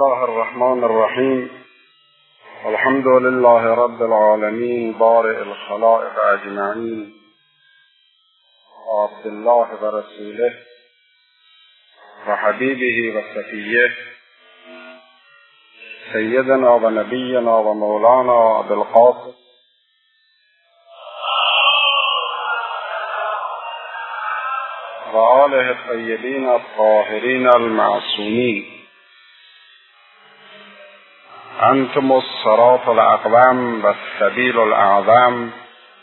الله الرحمن الرحیم. الحمد لله رب العالمین بارئ الخلائق اجمعین عبد الله و رسوله و حبیبه و صفیه سیدنا و نبینا و مولانا ابی القاسم و آله الطیبین الطاهرین المعصومین. انتم الصراط الاقوم و السبیل الاعظم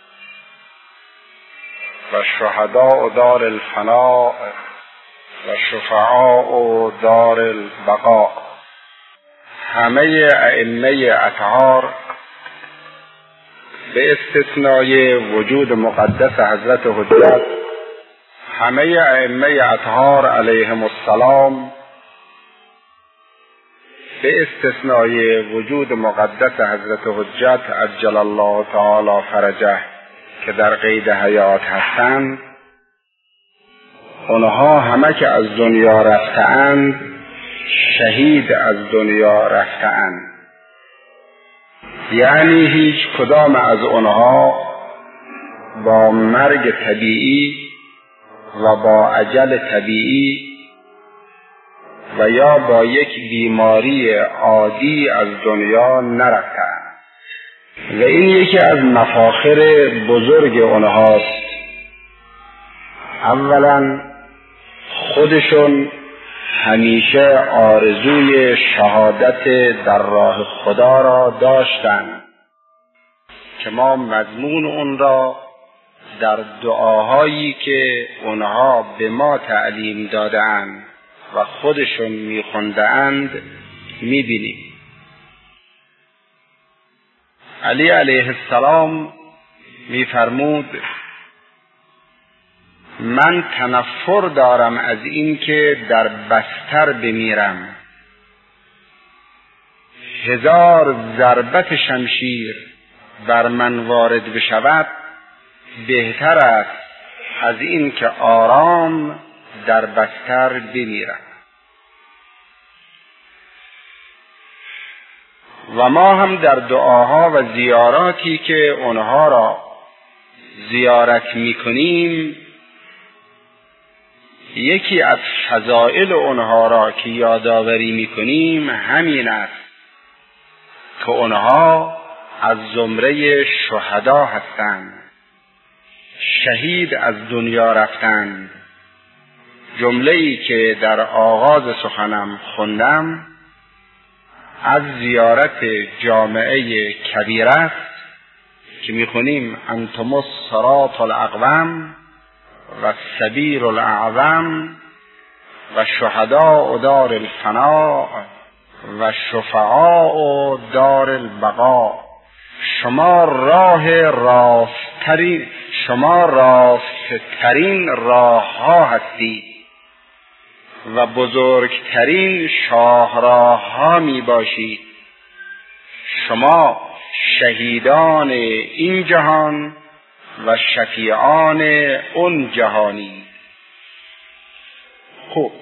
و شهداء دار الفناء و شفعاء دار البقاء. همه ائمه اطهار به استثنای وجود مقدس حضرت حجت، همه ائمه اطهار علیهم السلام به استثنای وجود مقدس حضرت حجت عجل الله تعالی فرجه که در قید حیات هستند، اونها همه که از دنیا رفتند شهید از دنیا رفتند. یعنی هیچ کدام از اونها با مرگ طبیعی و با اجل طبیعی و یا با یک بیماری عادی از دنیا نرفتند و این یکی از مفاخر بزرگ اونهاست. اولا خودشون همیشه آرزوی شهادت در راه خدا را داشتند که ما مضمون اون را در دعاهایی که اونها به ما تعلیم دادند و خودشون میخوندند میبینیم. علی علیه السلام میفرمود من تنفر دارم از این که در بستر بمیرم، 1000 ضربت شمشیر بر من وارد بشود بهتر است از این که آرام در بستر بمیرم. و ما هم در دعاها و زیاراتی که اونها را زیارت میکنیم یکی از فضائل اونها را که یادآوری میکنیم همین است که اونها از زمره شهدا هستند، شهید از دنیا رفتند. جمله‌ای که در آغاز سخنم خوندم از زیارت جامعه کبیر است که میخونیم انتم الصراط الاقوم و السبیل الاعظم و شهداء دار الفناء و شفعاء دار البقاء. شما راستترین راه ها هستید و بزرگترین شاهراه ها می باشید. شما شهیدان این جهان و شفیعان اون جهانی. خوب،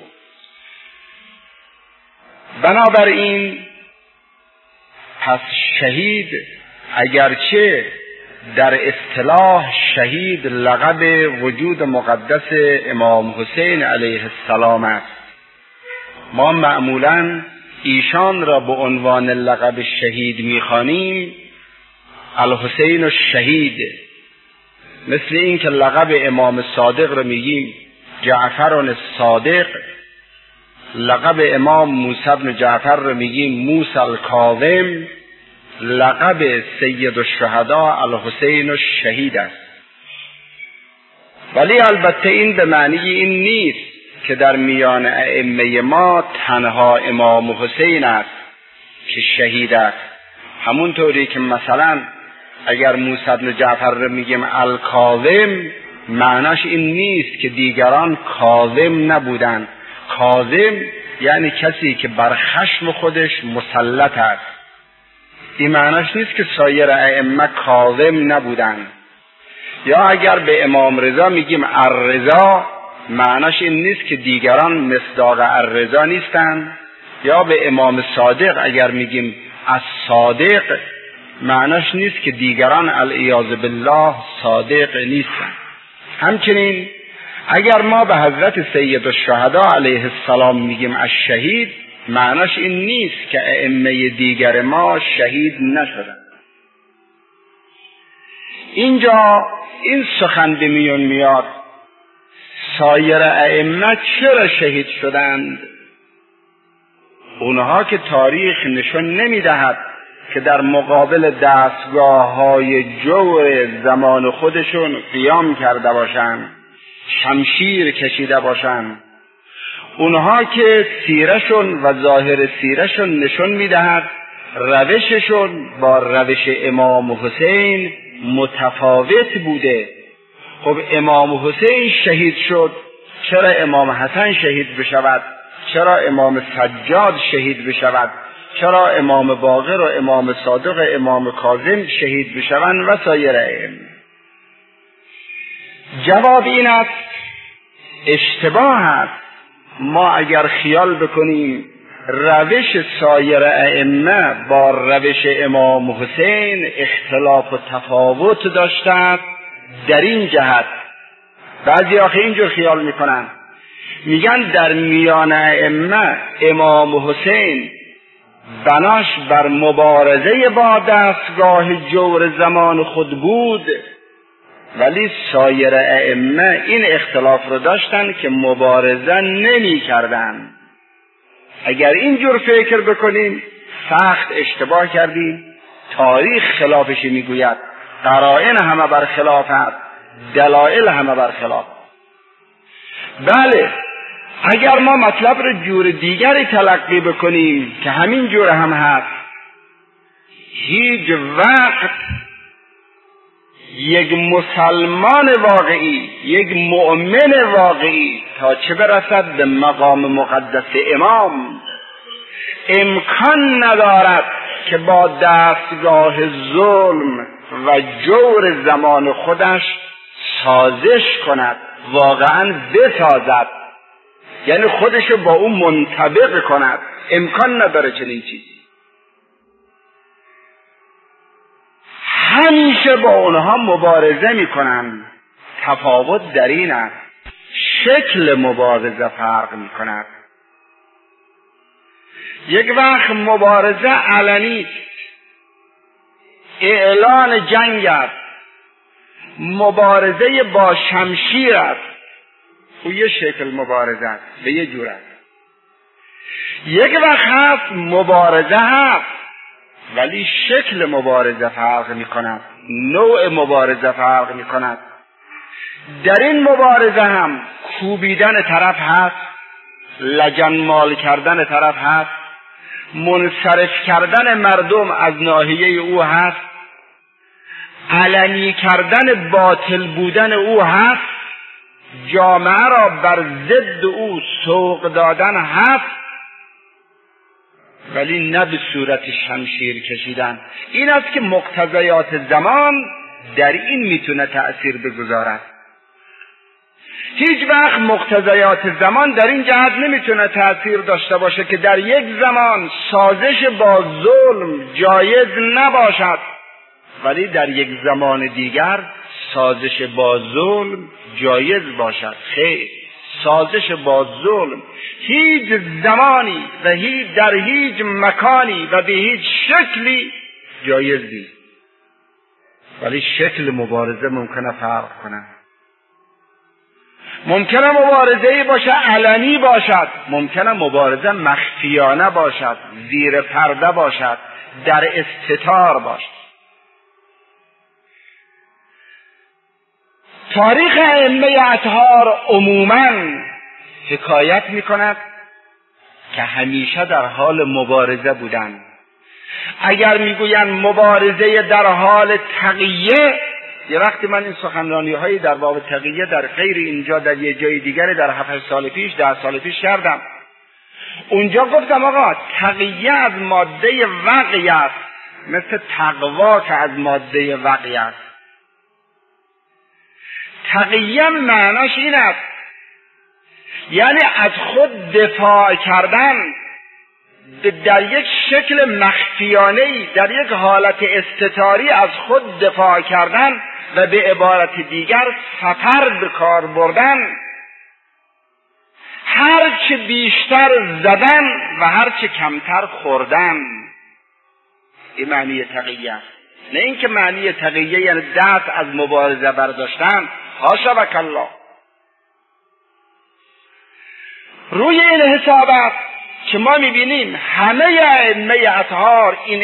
بنابراین پس شهید اگرچه در اصطلاح شهید لقب وجود مقدس امام حسین علیه السلام است، ما معمولاً ایشان را به عنوان لقب شهید می‌خوانیم الحسین الشهید، مثل این که لقب امام صادق را میگیم جعفر الصادق، لقب امام موسی بن جعفر را میگیم موسی الکاظم، لقب سید الشهداء الحسین الشهید است. ولی البته این به معنی این نیست که در میان ائمه ما تنها امام حسین است که شهید است. همونطوری که مثلا اگر موسی بن جعفر را میگیم الکاظم معناش این نیست که دیگران کاظم نبودند. کاظم یعنی کسی که بر خشم خودش مسلط است. این معناش نیست که سایر ائمه کاظم نبودند. یا اگر به امام رضا میگیم الرضا معناش این نیست که دیگران مصداق الرضا نیستند یا به امام صادق اگر میگیم از صادق، معناش نیست که دیگران العیاذ بالله صادق نیستن. همچنین اگر ما به حضرت سید الشهدا علیه السلام میگیم از شهید، معناش این نیست که ائمه دیگر ما شهید نشدن. اینجا این سخن به میون میاد سایر ائمه چرا شهید شدند؟ اونها که تاریخ نشون نمیدهد که در مقابل دستگاه‌های جور زمان خودشون قیام کرده باشند، شمشیر کشیده باشند. اونها که سیرشون و ظاهر سیرشون نشون میدهد روششون با روش امام حسین متفاوت بوده. خب امام حسین شهید شد، چرا امام حسن شهید بشود؟ چرا امام سجاد شهید بشود؟ چرا امام باقر و امام صادق و امام کاظم شهید بشوند و سایر ائمه؟ جواب این است اشتباه است. ما اگر خیال بکنیم روش سایر ائمه با روش امام حسین اختلاف و تفاوت داشته است، در این جهت بعضی آخه اینجور خیال میکنن، میگن در میان ائمه امام حسین بناش بر مبارزه با دستگاه جور زمان خود بود، ولی سایر ائمه این اختلاف رو داشتن که مبارزه نمی کردن. اگر اینجور فکر بکنیم سخت اشتباه کردیم. تاریخ خلافشی میگوید، قرائن همه بر خلاف هست، دلائل همه بر خلاف. بله، اگر ما مطلب رو جور دیگری تلقی بکنیم که همین جور هم هست، هیچ وقت یک مسلمان واقعی، یک مؤمن واقعی تا چه برسد به مقام مقدس امام، امکان ندارد که با دستگاه ظلم و جور زمان خودش سازش کند، واقعا بسازد، یعنی خودشو با اون منطبق کند. امکان نداره چنین چیزی. همیشه با اونها مبارزه میکنن. تفاوت در این است شکل مبارزه فرق میکند. یک وقت مبارزه علنی اعلان جنگ است، مبارزه با شمشیر است، او یه شکل مبارزه است، به یه جور است. یک وقت هست مبارزه هست ولی شکل مبارزه فرق می کند، نوع مبارزه فرق می کند. در این مبارزه هم کوبیدن طرف هست، لجنمال کردن طرف هست، منصرف کردن مردم از ناحیه او هست، علنی کردن باطل بودن او هست، جامعه را بر ضد او سوق دادن هست، ولی نه به صورت شمشیر کشیدن. این است که مقتضیات زمان در این میتونه تأثیر بگذارد. هیچ وقت مقتضیات زمان در این جهت نمیتونه تأثیر داشته باشه که در یک زمان سازش با ظلم جایز نباشد، ولی در یک زمان دیگر سازش با ظلم جایز باشد. خیر، سازش با ظلم هیچ زمانی و در هیچ مکانی و به هیچ شکلی جایز نیست، ولی شکل مبارزه ممکنه فرق کنه. ممکنه مبارزه باشه علنی باشد، ممکنه مبارزه مخفیانه باشد، زیر پرده باشد، در استتار باشد. تاریخ ائمه اطهار عموماً حکایت می‌کند که همیشه در حال مبارزه بودند. اگر میگویند مبارزه در حال تقیه، یه وقتی من این سخنرانی‌هایی در باب تقیه در غیر اینجا در یه جای دیگری در 7 سال پیش 10 سال پیش کردم. اونجا گفتم آقا تقیه از ماده وقی است، مثل تقوا که از ماده وقی است. تقیه معناش این است یعنی از خود دفاع کردن، در یک شکل مخفیانه‌ای، در یک حالت استتاری از خود دفاع کردن و به عبارت دیگر سپر به کار بردن، هرچه بیشتر زدن و هرچه کمتر خوردن. این معنی تقیه است. نه اینکه معنی تقیه یعنی دست از مبارزه برداشتن، حاشا و کلا. روی این حساب است که ما میبینیم همه ائمه اطهار این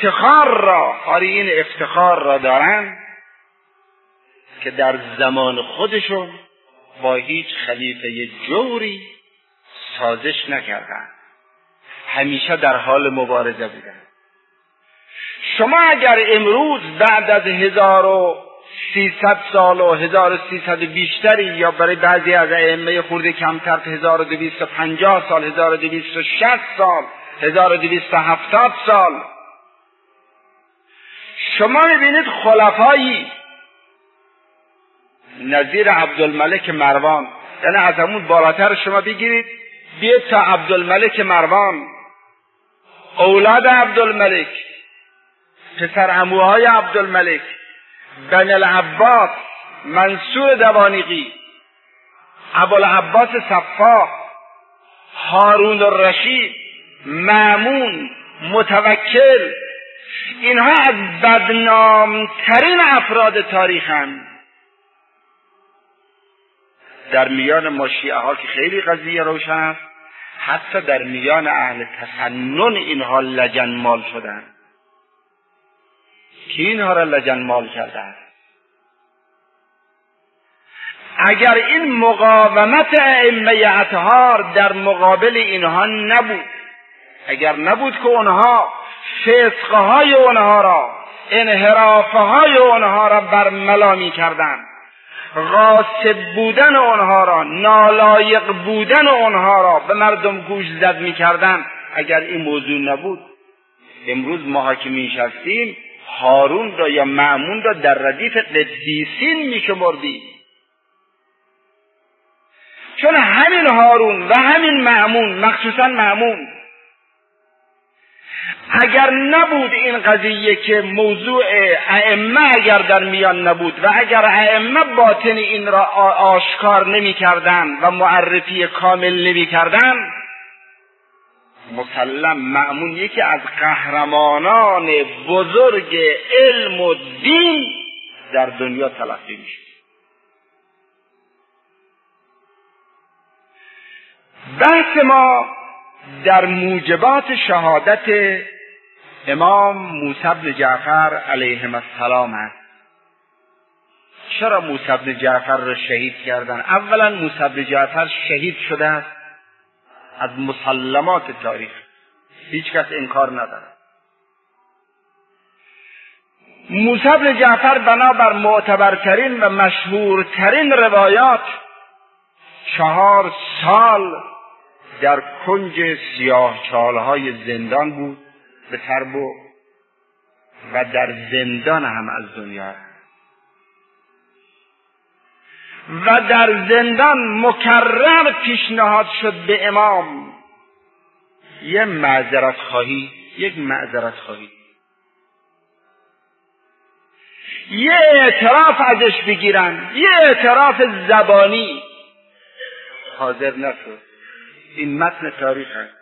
افتخار را دارن که در زمان خودشون با هیچ خلیفه جوری سازش نکردن، همیشه در حال مبارزه بودن. شما اگر امروز بعد از 1300 سال و 1300 بیشتری، یا برای بعضی از ائمه خورده کمتر 1250 سال، 1260 سال، 1270 سال، شما میبینید خلفایی نظیر عبدالملک مروان، یعنی از همون بالاتر شما بگیرید بیاید تا عبدالملک مروان، اولاد عبدالملک، پسر عموهای عبدالملک، بن العباس، منصور دوانیقی، ابوالعباس صفا، هارون الرشید، مأمون، متوکل، اینها از بدنامترین افراد تاریخند. در میان ما شیعه ها که خیلی قضیه روشن است، حتی در میان اهل تسنن اینها لجنمال شدند. کی اینها را لجنمال کرده است؟ اگر این مقاومت ائمه اطهار در مقابل اینها نبود، اگر نبود که اونها فسقهای اونها را، انحرافهای اونها را برملا می کردن، غاصب بودن اونها را، نالایق بودن اونها را به مردم گوش زد می کردن، اگر این موضوع نبود، امروز ما که می نشستیم هارون را یا مأمون را در ردیف قدیسین می شمردیم. چون همین هارون و همین مأمون، مخصوصا مأمون، اگر نبود این قضیه که موضوع ائمه اگر در میان نبود و اگر ائمه باطن این را آشکار نمی کردن و معرفی کامل نمی کردن، مسلم مأمون یکی از قهرمانان بزرگ علم و دین در دنیا تلقی میشه. بحث ما در موجبات شهادت امام موسی بن جعفر علیهم السلام است. چرا موسی بن جعفر را شهید کردن؟ اولا موسی بن جعفر شهید شده است از مسلمات تاریخ، هیچ کس انکار نداره. موسی بن جعفر بنابر معتبرترین و مشهورترین روایات 4 سال در کنج سیاهچالهای زندان بود به سر برد و در زندان هم از دنیا و در زندان مکرر پیشنهاد شد به امام یک معذرت خواهی، یه اعتراف ازش بگیرن، یه اعتراف زبانی، حاضر نشد. این متن تاریخ است.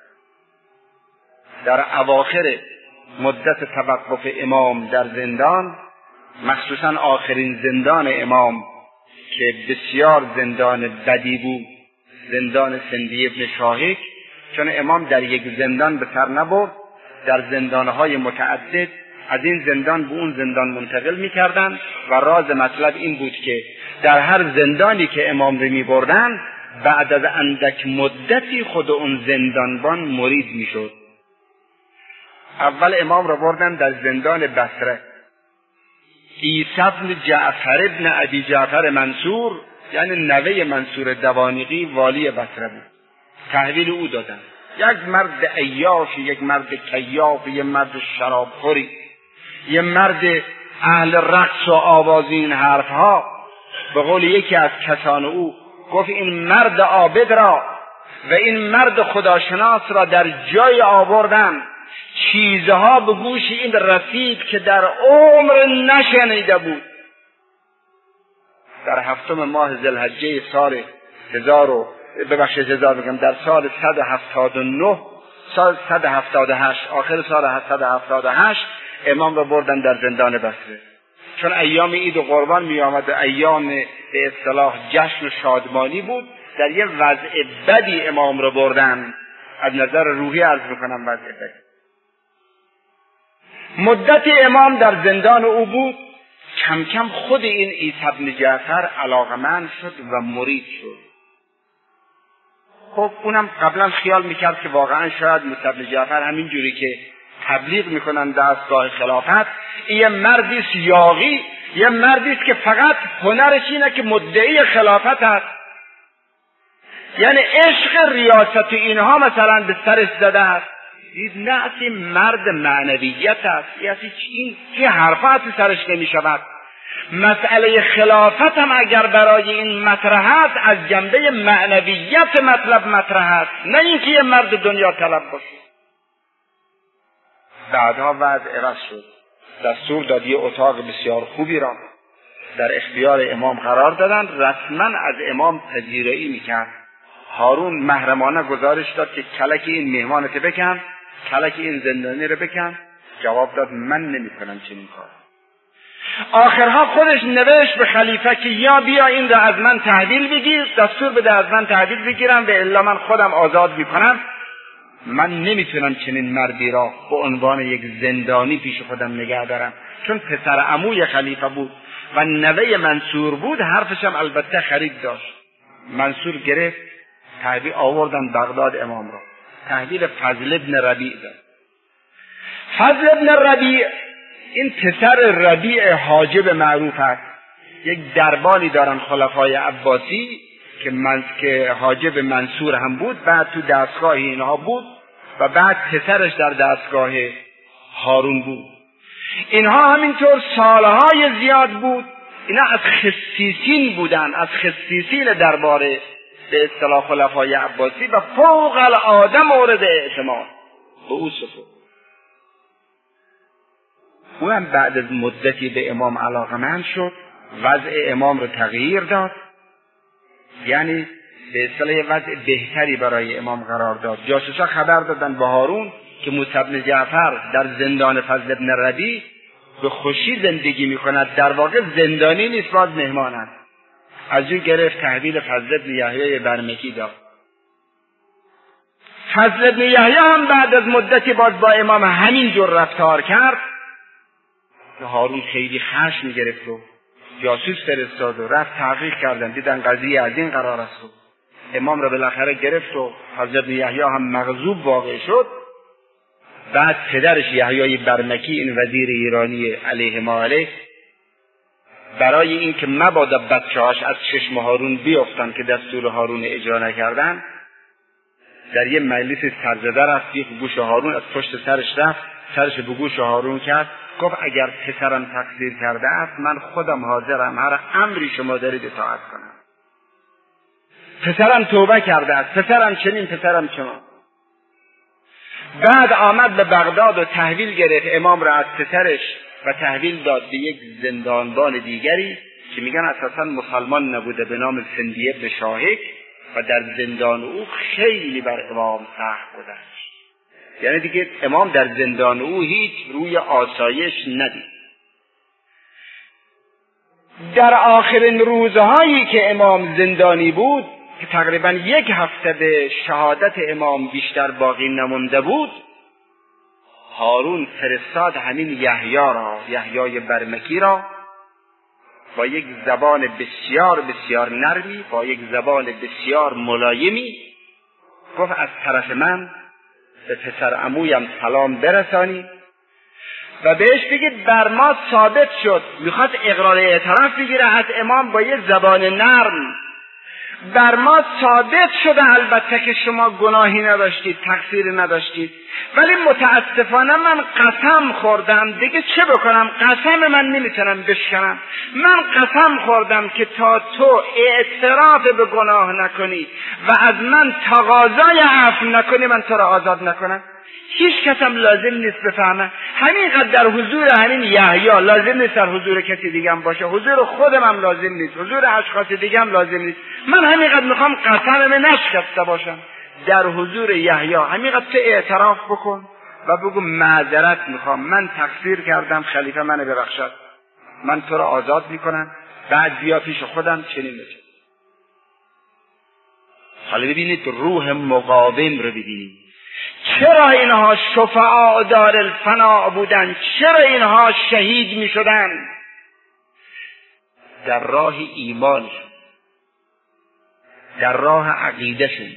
در اواخر مدت توقف امام در زندان، مخصوصا آخرین زندان امام که بسیار زندان بدی بود، زندان سندی ابن شاهک، چون امام در یک زندان به سر نبرد، در زندانهای متعدد از این زندان به اون زندان منتقل می‌کردند و راز مطلب این بود که در هر زندانی که امام رو می‌بردن، بعد از اندک مدتی خود اون زندانبان مرید می‌شد. اول امام رو بردن در زندان بصره. عیسی بن جعفر ابن ابی جعفر منصور، یعنی نوه منصور دوانیقی، والی بصره بود. تحویل او دادن. یک مرد عیاشی، یک مرد کیاف، یک مرد شرابخوری، یک مرد اهل رقص و آواز این حرفها. به قول یکی از کسان او گفت این مرد عابد را و این مرد خداشناس را در جای آوردن. چیزها به گوش این رسید که در عمر نشنیده بود. در 7 ماه ذوالحجه سال در سال 179 سال 178 آخر سال 178 امام را بردن در زندان بصره. چون ایام عید و قربان می آمد و ایام به اصطلاح جشن و شادمانی بود، در یه وضع بدی امام را بردن. از نظر روحی عرض میکنم وضع بدی. مدت امام در زندان او بود. کم کم خود این عیسی بن جعفر علاقمند شد و مرید شد. خب اونم قبلا خیال میکرد که واقعا شاید موسی بن جعفر همین جوری که تبلیغ میکنن دستگاه خلافت، یه مردی است یاغی، یه مردی است که فقط هنرش اینه که مدعی خلافت است. یعنی عشق ریاست اینها مثلا به سرش زده است. دید نه، اصلا مرد معنویت است. این چه حرفا از سرش نمیشود. مسئله خلافت هم اگر برای این مطرح است، از جنبه معنویت مطلب مطرح است، نه اینکه یه مرد دنیا طلب باشه. بعدها وضع عوض شد. دستور داد یه اتاق بسیار خوبی را در اختیار امام قرار دادن. رسما از امام پذیرایی میکرد. هارون محرمانه گزارش داد که کلک این مهمانت بکن، کلک این زندانی رو بکن. جواب داد من نمیکنم چنین کار. آخرها خودش نوشت به خلیفه که یا بیا این را از من تحویل بگیر، دستور بده از من تحویل بگیرم و الا من خودم آزاد میکنم. من نمیتونم چنین مردی را به عنوان یک زندانی پیش خودم نگه دارم. چون پسر عموی خلیفه بود و نوه منصور بود، حرفش هم البته خرید داشت. منصور گرفت، تحویل آوردن بغداد امام را. تحویل فضل ابن ربیع داد. فضل ابن ربیع این پسر ربیع حاجب معروف است. یک دربانی دارن خلفای عباسی که حاجب منصور هم بود، بعد تو دستگاه اینها بود و بعد پسرش در دستگاه هارون بود. اینها همینطور سالهای زیاد بود. اینا از خصیصین بودن، از خصیصین درباره به اصطلاح خلفای عباسی و فوق العاده مورد اعتماد به او سپرد. او هم بعد از مدتی به امام علاقمند شد، وضع امام رو تغییر داد، یعنی به اصطلاح وضع بهتری برای امام قرار داد. جاسوسا خبر دادن به هارون که موسی بن جعفر در زندان فضل ابن ربیع به خوشی زندگی میکند، در واقع زندانی نیست، باز مهمان است. از او گرفت تحویل فضل ابن یحیی برمکی داد. فضل ابن یحیی هم بعد از مدتی باز با امام همین جور رفتار کرد. هارون خیلی خشم گرفت و جاسوس فرستاد و رفت تحقیق کردن، دیدن قضیه از این قرار است. امام را بالاخره گرفت و فضل ابن یحیی هم مغضوب واقع شد. بعد پدرش یحیی برمکی، این وزیر ایرانی علیه ما علیه، برای اینکه مبادا بچه‌هاش از چشم هارون بیفتن که دستور هارون اجرا نکردن، در یه مجلس سرزده رفت، یک گوش هارون از پشت سرش رفت، سرش به گوش هارون کرد، گفت اگر پسرم تقصیر کرده است من خودم حاضرم هر امری شما دارید اطاعت کنم. پسرم توبه کرده است، پسرم چنین، پسرم چنان. بعد آمد به بغداد و تحویل گرفت امام را از پسرش و تحویل داد به یک زندانبان دیگری که میگن اساسا مسلمان نبوده، به نام سندی ابن شاهک، و در زندان او خیلی بر امام سخت گذشت. یعنی دیگه امام در زندان او هیچ روی آسایش ندید. در آخرین روزهایی که امام زندانی بود که تقریبا 1 هفته به شهادت امام بیشتر باقی نمونده بود، هارون فرستاد همین یحیی برمکی را با یک زبان بسیار بسیار نرمی، با یک زبان بسیار ملایمی، گفت از طرف من به پسر عمویم سلام برسانی و بهش بگید بر ما ثابت شد. میخواد اقرار اعتراف بگیره از امام با یک زبان نرم. بر ما ثابت شده البته که شما گناهی نداشتید، تقصیری نداشتید، ولی متاسفانه من قسم خوردم، دیگه چه بکنم؟ قسم من نمیتونم بشکنم. من قسم خوردم که تا تو اعتراف به گناه نکنی و از من تقاضای عفو نکنی، من تو را آزاد نکنم. هیچ کسم لازم نیست بفهمه. همینقدر در حضور همین یحیی لازم نیست در حضور کسی دیگه هم باشه، حضور خودم هم لازم نیست، حضور اشخاص دیگه هم لازم نیست. من همینقدر میخوام قسمم نشکسته باشم در حضور یحیی. همینقدر تو اعتراف بکن و بگو معذرت میخوام، من تقصیر کردم، خلیفه منو ببخشد، من تو را آزاد میکنم. بعد بیا پیش خودم چنین بشه. حالا ببینید روح مقاوم رو ببینید. چرا اینها شفعاء دار الفنا بودن؟ چرا اینها شهید می شدن؟ در راه ایمان، در راه عقیده شد.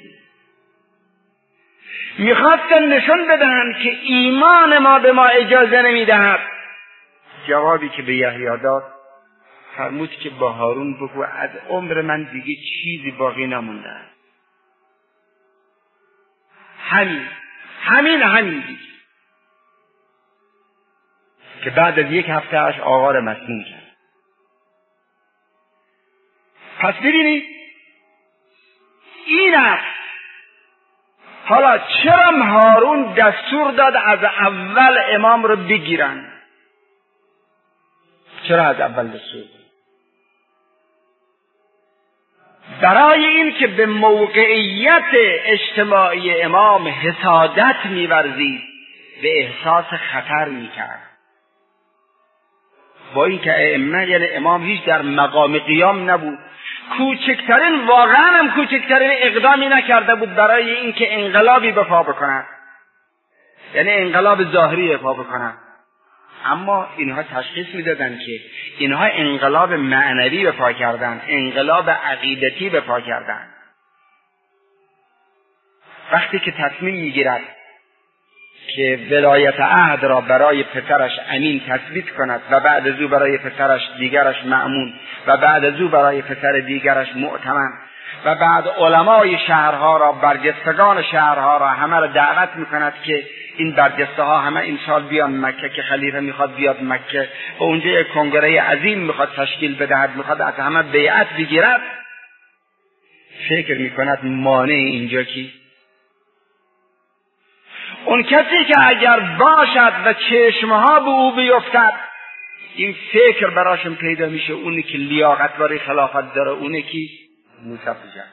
میخواستن نشون بدن که ایمان ما به ما اجازه نمیدهد. جوابی که به یحیی داد فرمود که با هارون بگو از عمر من دیگه چیزی باقی نمونده. همین دید که بعد از یک هفته اش آقا را مسموم کرد. پس ببینید این است. حالا چرا هارون دستور داد از اول امام رو بگیرن؟ چرا از اول دستور داد؟ برای این که به موقعیت اجتماعی امام حسادت می‌ورزید، به احساس خطر می‌کرد. با این که ائمه یعنی امام هیچ در مقام قیام نبود، کوچکترین واقعا هم کوچکترین اقدامی نکرده بود برای این که انقلابی بپا بکند، یعنی انقلاب ظاهری بپا بکند. اما اینها تشخیص میدادن که اینها انقلاب معنوی بپا کردن، انقلاب عقیدتی بپا کردن. وقتی که تصمیم میگیرد که ولایت عهد را برای پسرش امین تثبیت کند و بعد از او برای پسرش دیگرش مأمون و بعد از او برای پسر دیگرش مؤتمن و بعد علمای شهرها را، برجستگان شهرها را همه را دعوت میکند که این برجسته ها همه این سال بیان مکه که خلیفه میخواد بیاد مکه و اونجا یک کنگره عظیم میخواد تشکیل بدهد، میخواد از همه بیعت بگیرد. فکر میکند مانع اینجا کی؟ اون کسی که اگر باشد و چشمها به او بیفتد، این فکر براشون پیدا میشه، اونی که لیاقت برای خلافت داره، اونی که موسی بجن.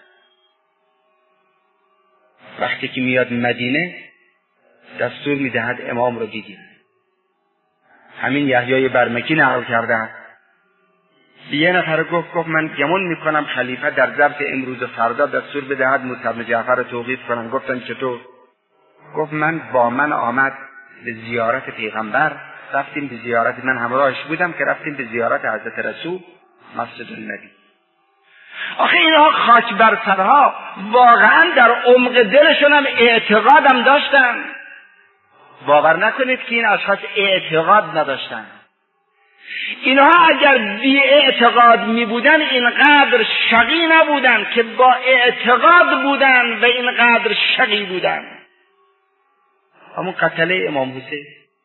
وقتی که میاد مدینه دستور میدهد امام رو بگیرید. همین یحیی برمکی نقل کرده. یه نفر گفت من گمان میکنم خلیفه در ظرف امروز و فردا دستور بدهد موسی بن جعفر رو توقیف کنن. گفتن چطور؟ گفت با من آمد به زیارت پیغمبر، رفتیم به زیارت، من همراهش بودم که رفتیم به زیارت حضرت رسول مسجد النبی. آخه اینها خاک بر سرها واقعا در عمق دلشون هم اعتقادم داشتن. باور نکنید که این اشخاص اعتقاد نداشتن. اینها اگر بی اعتقاد می بودن اینقدر شقی نبودن که با اعتقاد بودن و اینقدر شقی بودن. همون قتله امام حسین،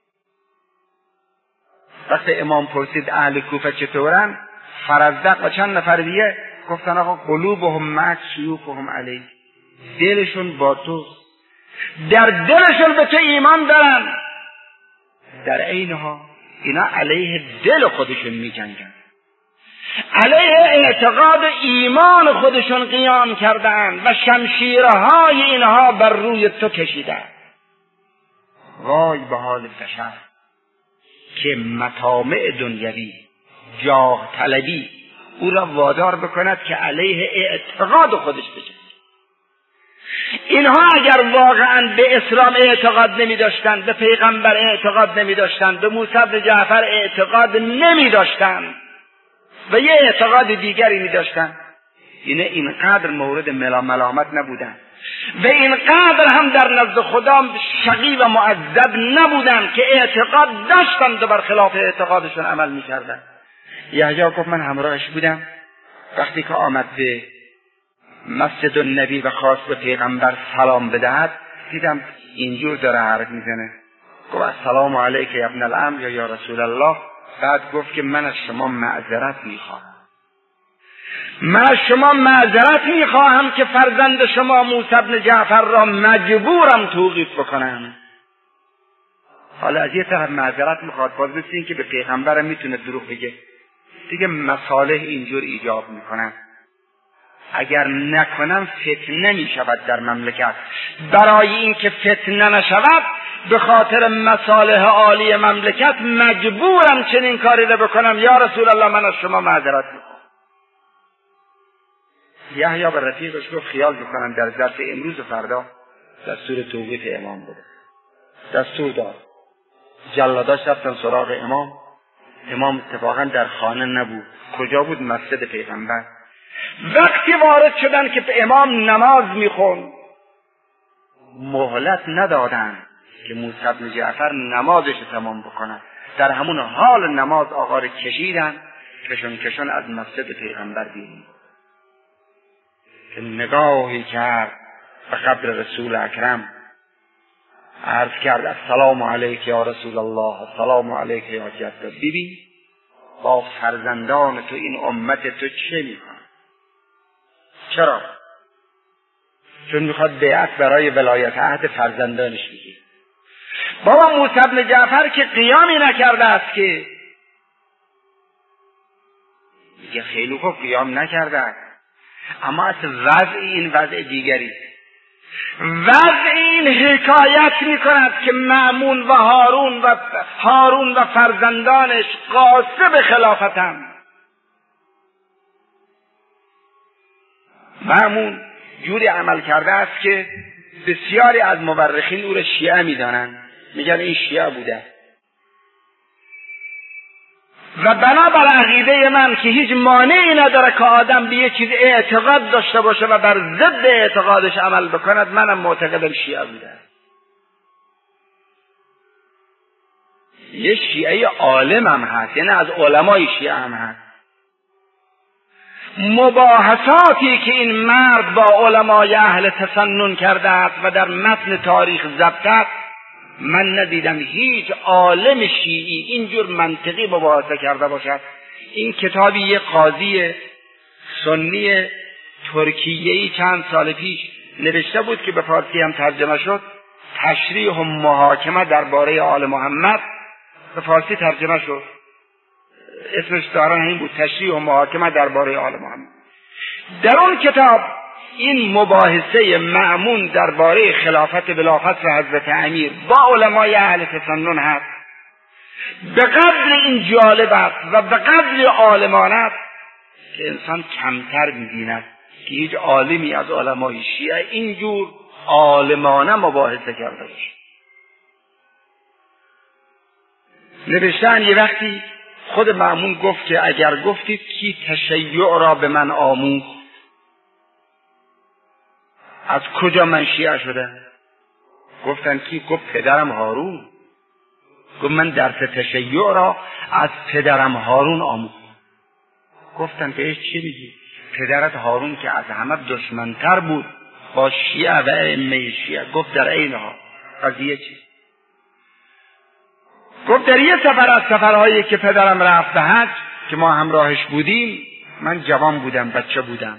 وقتی امام پرسید اهل کوفه چطورن، فرزدق و چند نفر دیگه گفتن آقا قلوبهم مع شیوخهم علیه، دلشون با تو، در دلشون به تو ایمان دارن، در عینها اینا علیه دل خودشون می جنگن، علیه اعتقاد و ایمان خودشون قیام کردن و شمشیرهای اینها بر روی تو کشیدن. وای به حال بشر که مطامع دنیوی، جاه طلبی او را وادار بکند که علیه اعتقاد خودش بجنگد. اینها اگر واقعا به اسلام اعتقاد نمی داشتند، به پیغمبر اعتقاد نمی داشتند، به موسی بن جعفر اعتقاد نمی داشتند و یه اعتقاد دیگری می داشتند، اینقدر مورد ملامت نبودند و اینقدر هم در نزد خدا شقی و معذب نبودند که اعتقاد داشتند و بر خلاف اعتقادشون عمل می کردند. یحیی گفت من همراهش بودم، وقتی که آمد به مسجد النبی و خواست به پیغمبر سلام بدهد، دیدم اینجور داره حرف میزنه. گفت السلام علیک یا ابن العم یا رسول الله. بعد گفت که من از شما معذرت میخواهم. من از شما معذرت میخواهم که فرزند شما موسی بن جعفر را مجبورم توقیف بکنم. حالا از یه طرف معذرت میخواد، باز مثل این که به پیغمبرم میتونه دروغ بگه. دیگه مصالح اینجور ایجاب میکنن. اگر نکنم فتنه میشود در مملکت. برای اینکه فتنه نشود به خاطر مصالح عالی مملکت مجبورم چنین کاری را بکنم. یا رسول الله من از شما معذرت میخوام. یحیی به رفیقش گفت خیال میکنم در درس امروز و فردا دستور توقیف امام بده. دستور داد. جلاداش رفتن سراغ امام. امام اتفاقا در خانه نبود. کجا بود؟ مسجد پیغمبر. وقتی وارد شدن که به امام نماز میخوند مهلت ندادن که موسی بن جعفر نمازش تمام بکنن. در همون حال نماز آقا رو کشیدن، کشون از مسجد پیغمبر بیرون. که نگاهی کرد به قبر رسول اکرم، عرض کرد السلام علیک یا رسول الله، السلام علیک یا جد. ببین با فرزندان تو این امت تو چه میکنه؟ چرا؟ چون میخواد بیعت برای ولایت عهد فرزندانش بگیره. بابا موسی بن جعفر که قیامی نکرده است که. میگه خیلی خوب قیام نکرده است، اما از وضع این وضع دیگری. وضع این حکایت میکند که مأمون و هارون و فرزندانش غاصب خلافتند. مأمون جوری عمل کرده است که بسیاری از مورخین او را شیعه میدانند، میگن این شیعه بوده. و بنابر عقیده من که هیچ مانعی نداره که آدم به یه چیز اعتقاد داشته باشه و بر ضد اعتقادش عمل بکند، منم معتقدم شیعه بوده. یه شیعه عالم هم هست، یعنی از علمای شیعه هم هست. مباحثاتی که این مرد با علمای اهل تسنن کرده است و در متن تاریخ ضبط است، من ندیدم هیچ عالم شیعی اینجور منطقی مباحثه کرده باشد. این کتابی یه قاضی سنی ترکیه‌ای چند سال پیش نوشته بود که به فارسی هم ترجمه شد، تشریح و محاکمه درباره آل محمد، به فارسی ترجمه شد. اسمش دارن این بود، تشریح و محاکمه درباره آل محمد. در اون کتاب این مباحثه مأمون درباره خلافت بلافصل حضرت امیر با علمای اهل تسنن هست. به قدر این جالب است و به قدر عالمانه است که انسان کمتر می‌بیند که هیچ عالمی از علمای شیعه اینجور عالمانه مباحثه کرده باشه. نوشتن یه وقتی خود مأمون گفت که اگر گفتید کی تشیع را به من آموخت، از کجا من شیعه شدم؟ گفتن کی؟ گفت پدرم هارون. گفت من درس تشیع را از پدرم هارون آموختم. گفتن بهش چی میگی؟ پدرت هارون که از همه دشمنتر بود با شیعه و ائمه شیعه. گفت در عین حال قضیه چی؟ گفت در یه سفر از سفرهایی که پدرم رفت به حج که ما همراهش بودیم، من جوان بودم، بچه بودم،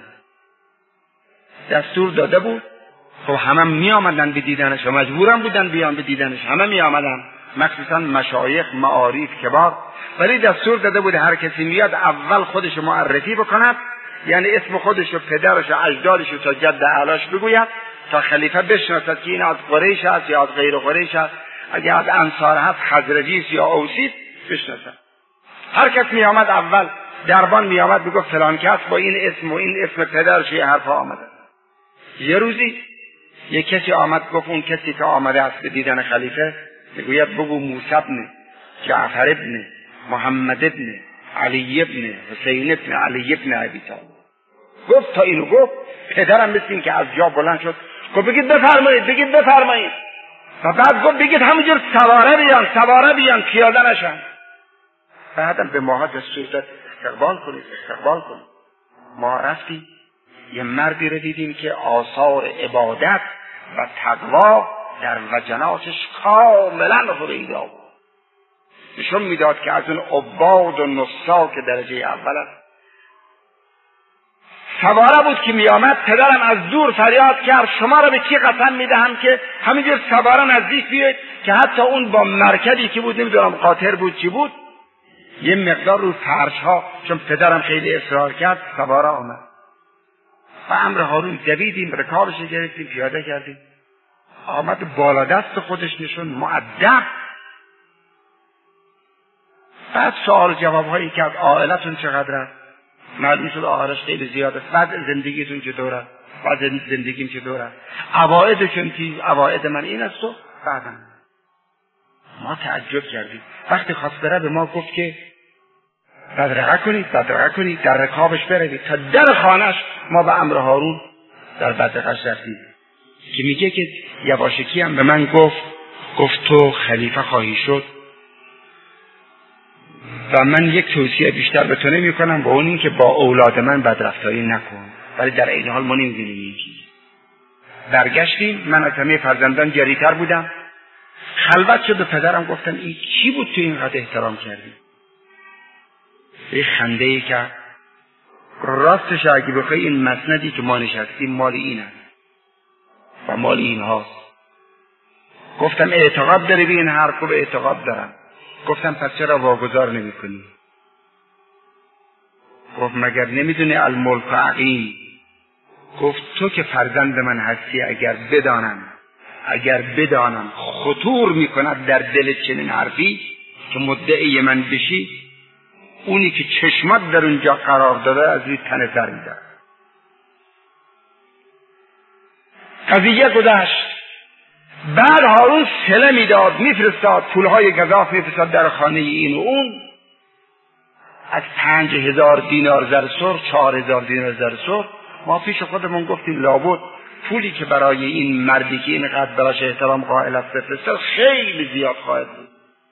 دستور داده بود. خب همه می آمدن به دیدنش و مجبورم بودن بیان به دیدنش. همه می آمدن، مخصوصا مشایخ معارف کبار. ولی دستور داده بود هر کسی میاد اول خودش معرفی بکند، یعنی اسم خودش و پدرش و اجدادش و تا جد اعلاش بگوید تا خلیفه بشناسد که این از قریش است یا از غیر قریش است. اگه از انصار هست خزرجی است یا اوسی بشناسد. هر کس می آمد اول دربان می آمد میگفت فلان کس با این اسم و این اسم پدرش یه حرفا آمده. یه روزی یک کسی آمد گفت اون کسی که آمده است به دیدن خلیفه میگوید بگو موسی بن جعفر ابن محمد ابن علی ابن حسین ابن علی ابن ابی طالب. گفت تا اینو گفت پدرم مثل این که از جا بلند شد گفت بگید بفرمایید. و بعد گفت بگید همونجور سواره بیان پیاده نشن. بعدم به ماها دستور داد استقبال کنید. ما رفتیم، یه مردی رو دیدیم که آثار عبادت و تقوا در وجناتش کاملا هویدا بود. نشون میداد که از اون عباد و نساک درجه اول است. سواره بود که میآمد، پدرم از دور فریاد کرد شما را به کی قسم میدهم که همینجور سواره نزدیک بیاید که حتی اون با مرکبی که بود، نمیدونم قاطر بود چی بود، یه مقدار رو فرش ها، چون پدرم خیلی اصرار کرد، سواره آمد. و امر هارون دویدیم، رکابش گرفتیم، پیاده کردیم. آمد بالا دست خودش نشون، مؤدب. بعد سوال جواب هایی کرد، عائلتون چقدر است؟ معلوم شد آهارش خیلی زیاد است. بعد زندگیتون چطور است؟ بعد زندگیم چطور است؟ عوائدشون چی؟ عواید من این است. و بعدا ما تعجب کردیم. وقتی خواست بره به ما گفت که بدرقه کنید در رکابش بروید. تا در خانهش ما به امر هارون در بدرقهش رفتیم که میگه که یواشکی هم به من گفت تو خلیفه خواهی شد و من یک توصیه بیشتر به تو نمی کنم و اون این که با اولاد من بدرفتاری نکن. ولی در این حال ما نمیدونیم یکی. برگشتیم، من از همه فرزندان جریتر بودم. خلوت شد، به پدرم گفتم این چی بود تو اینقدر احترام کردی؟ یه خنده ای که راستش اگه بخوای این مسندی که ما نشستیم مال این است و مال این هاست. گفتم اعتقاد داری به این حرف؟ به اعتقاد دارم. گفتم پس چرا واگذار نمی کنی؟ گفت مگر نمیدونی الملک عقیم؟ گفت تو که فرزند من هستی اگر بدانم خطور میکند در دل چنین حرفی که مدعی من بشی، اونی که چشمت در اونجا قرار داده از روی تن سر می‌دارد. قضیه گذشت. بعد هارون سله میداد، میفرستاد پولهای گزاف، میفرستاد در خانه این و اون. از 5000 دینار زرسر 4000 دینار زرسر. ما پیش خودمون گفتیم لابد پولی که برای این مردی که اینقدر براش احترام قائل است بفرستاد خیلی زیاد خواهد بود.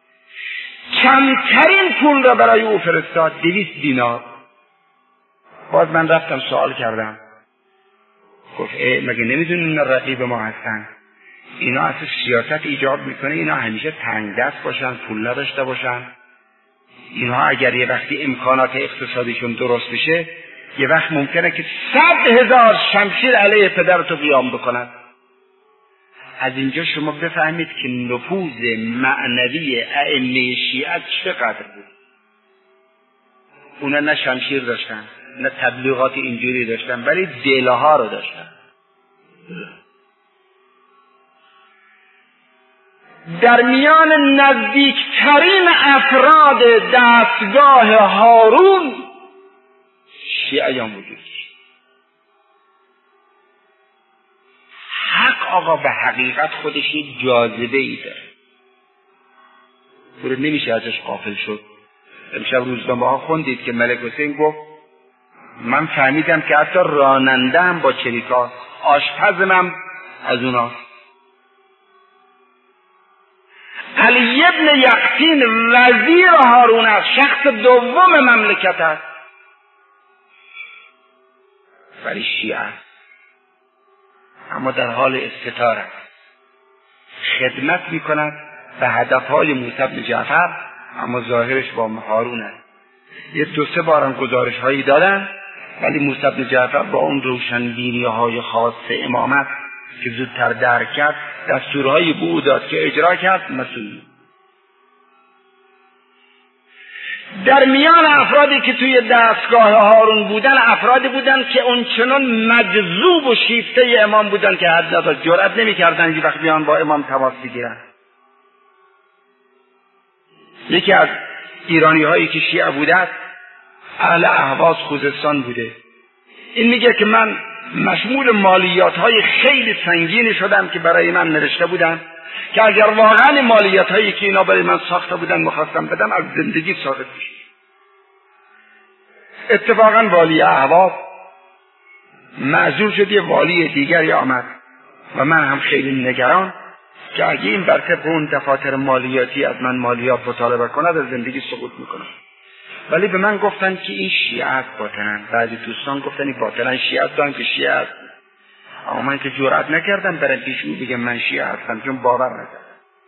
کمترین پول را برای او فرستاد، 200 دینار. باز من رفتم سوال کردم، گفت مگه نمیدونین رقیب ما هستن؟ اینا اصلا سیاست ایجاب میکنه اینا همیشه تنگ دست باشن، پول نداشته باشن. اینا اگر یه وقتی امکانات اقتصادیشون درست بشه، یه وقت ممکنه که 100,000 شمشیر علیه پدرتو قیام بکنن. از اینجا شما بفهمید که نفوذ معنوی ائمه شیعه چقدر بود. اونا نه شمشیر داشتن، نه تبلیغات اینجوری داشتن، ولی دلها رو داشتن. در میان نزدیکترین افراد دستگاه هارون شیعیان وجود. حق آقا به حقیقت خودش یک جاذبه ای داره، پوره نمیشه ازش غافل شد. امشب روزنامه ها خوندید که ملک حسین گفت من فهمیدم که حتی راننده هم با چریکاست، آشپزم از اوناست. علی ابن یقطین وزیر هارون است، شخص دوم مملکت است، ولی شیعه است، اما در حال استتار است. خدمت میکند به هدفهای موسی بن جعفر، اما ظاهرش با هارون است. یه 2-3 بارم گزارش هایی دادن، ولی موسی بن جعفر با اون روشنبینی های خاص امامت که زودتر درک کرد، دستورهای به او داد که اجرا کرد، مسئول. در میان افرادی که توی دستگاه هارون بودن، افرادی بودن که اونچنان مجذوب و شیفته امام بودن که حد نداشت، جرأت نمی‌کردن یه وقت بیان با امام تماس بگیرن. یکی از ایرانی هایی که شیعه بوده، اهل اهواز خوزستان بوده، این میگه که من مشمول مالیات های خیلی سنگینی شدم که برای من نوشته بودن که اگر واقعا مالیات هایی که اینا برای من ساخته بودن میخواستم بدم، از زندگی ساقط میشه. اتفاقا والی اهواز معزول شد، یه والی دیگری آمد و من هم خیلی نگران که اگه این بر طبق اون دفاتر مالیاتی از من مالیات مطالبه کند، از زندگی سقوط میکنم. ولی به من گفتن که این شیعه است باطنن. بعضی دوستان گفتن این باطنن شیعه است، که شیعه است. اما من که جرئت نکردم برم پیش او بگم من شیعه هستم، چون باور نکردم.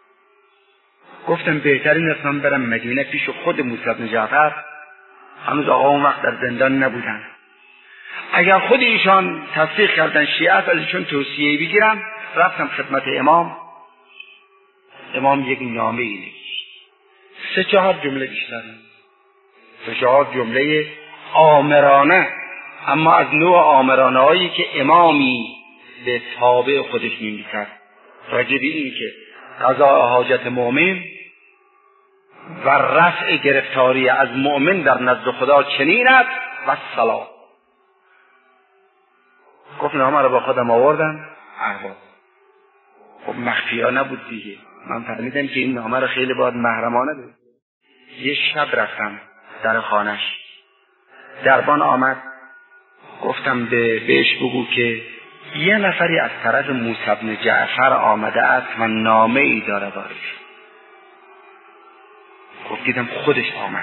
گفتم بهترین است من برم مدینه پیش خود موسی بن جعفر. هنوز آقا اون وقت در زندان نبودن. اگر خود ایشان تصدیق کردن شیعه است، از ایشون توصیه بگیرم. رفتم خدمت امام. امام یک نامه ای نوشت، 3-4 جمله بیشتر، 3-4 جمله آمرانه، اما از نوع آمرانه هایی که امامی به تابع خودش می‌نویسد راجع به این که قضاء حاجت مؤمن و رفع گرفتاری از مؤمن در نزد خدا چنین است و السلام. گفت نامه رو با خودم آوردم احوال. خب مخفیا نبود دیگه، من فهمیدم که این نامه رو خیلی باید محرمانه بود. یه شب رفتم در خانش، دربان آمد. گفتم بهش بگو که یه نفری از طرف موسی بن جعفر آمده است و نامه ای داره بارش. گفت دیدم خودش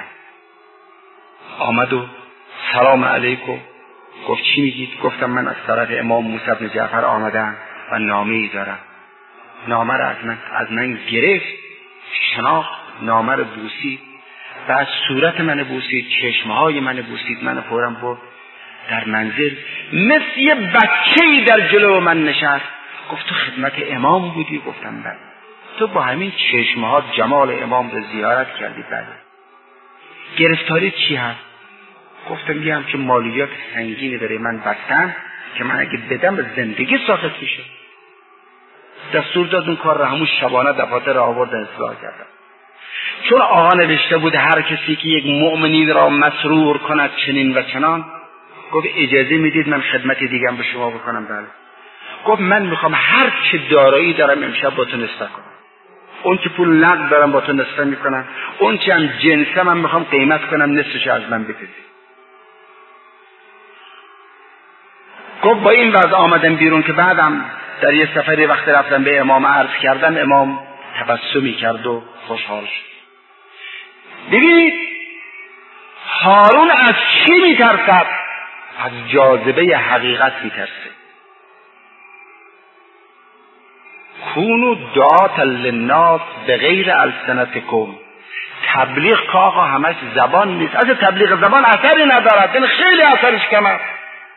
آمد و سلام علیکم. گفت چی میگید؟ گفتم من از طرف امام موسی بن جعفر آمدم و نامه ای دارم. نامه را از من گرفت، شناخت، نامه را بوسید، بعد صورت من بوسید، چشمهای من بوسید، من فوراً برد در منزل مثل یه بچه‌ای در جلو من نشست. گفت تو خدمت امام بودی؟ گفتم بله. تو با همین چشمها جمال امام رو زیارت کردی؟ بله. گرفتاری چی هست؟ گفتم یه همچون مالیات سنگینی برای من بستن که من اگه بدم زندگی ساخت میشه. دستور داد اون کار رو همون شبانه دفاتر آورد اصلاح کردم. چون آقا نوشته بود هر کسی که یک مؤمنین را مسرور کند چنین و چنان. گفت اجازه میدید من خدمت دیگه هم به شما بکنم؟ بله. گفت من میخوام هر چه دارایی دارم امشب با تو نصفه کنم. اون چه پول نقد دارم با تو نصفه میکنم، اون چه هم جنسه من میخوام قیمت کنم نصفش از من بپذیر. گفت با این وضع آمدم بیرون که بعدم در یه سفری وقت رفتم به امام عرض کردم، امام تبسمی کرد و خوشحال شد. ببینید هارون از چی میترسد؟ از جاذبه حقیقت میترسه. کونو دعاة للناس بغیر السنتکم. تبلیغ که آقا همش زبان نیست. از تبلیغ زبان اثری ندارد، این خیلی اثرش کم است.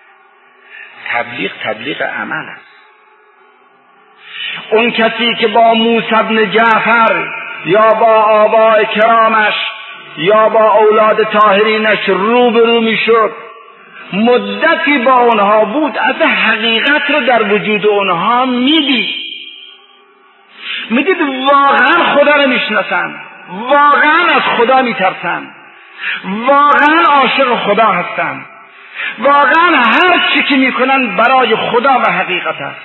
تبلیغ عمل است. اون کسی که با موسی بن جعفر یا با آباء کرامش یا با اولاد طاهرینش روبرو میشد، مدتی با اونها بود، از حقیقت رو در وجود اونها میدید واقعا خدا رو میشناسن، واقعا از خدا میترسن، واقعا عاشق خدا هستن، واقعا هر چی که میکنن برای خدا و حقیقت است.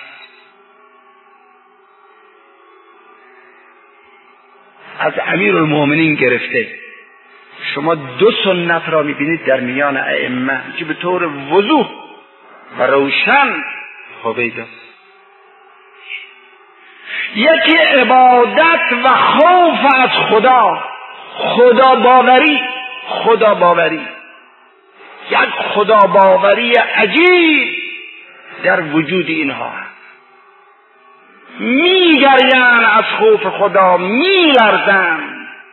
از امیرالمومنین گرفته شما 2 سنت را میبینید در میان ائمه که به طور وضوح و روشن خوابیده. یکی عبادت و خوف از خدا، خدا باوری، یک خدا باوری عجیب در وجود اینها هست. میگریان از خوف خدا، میلرزن،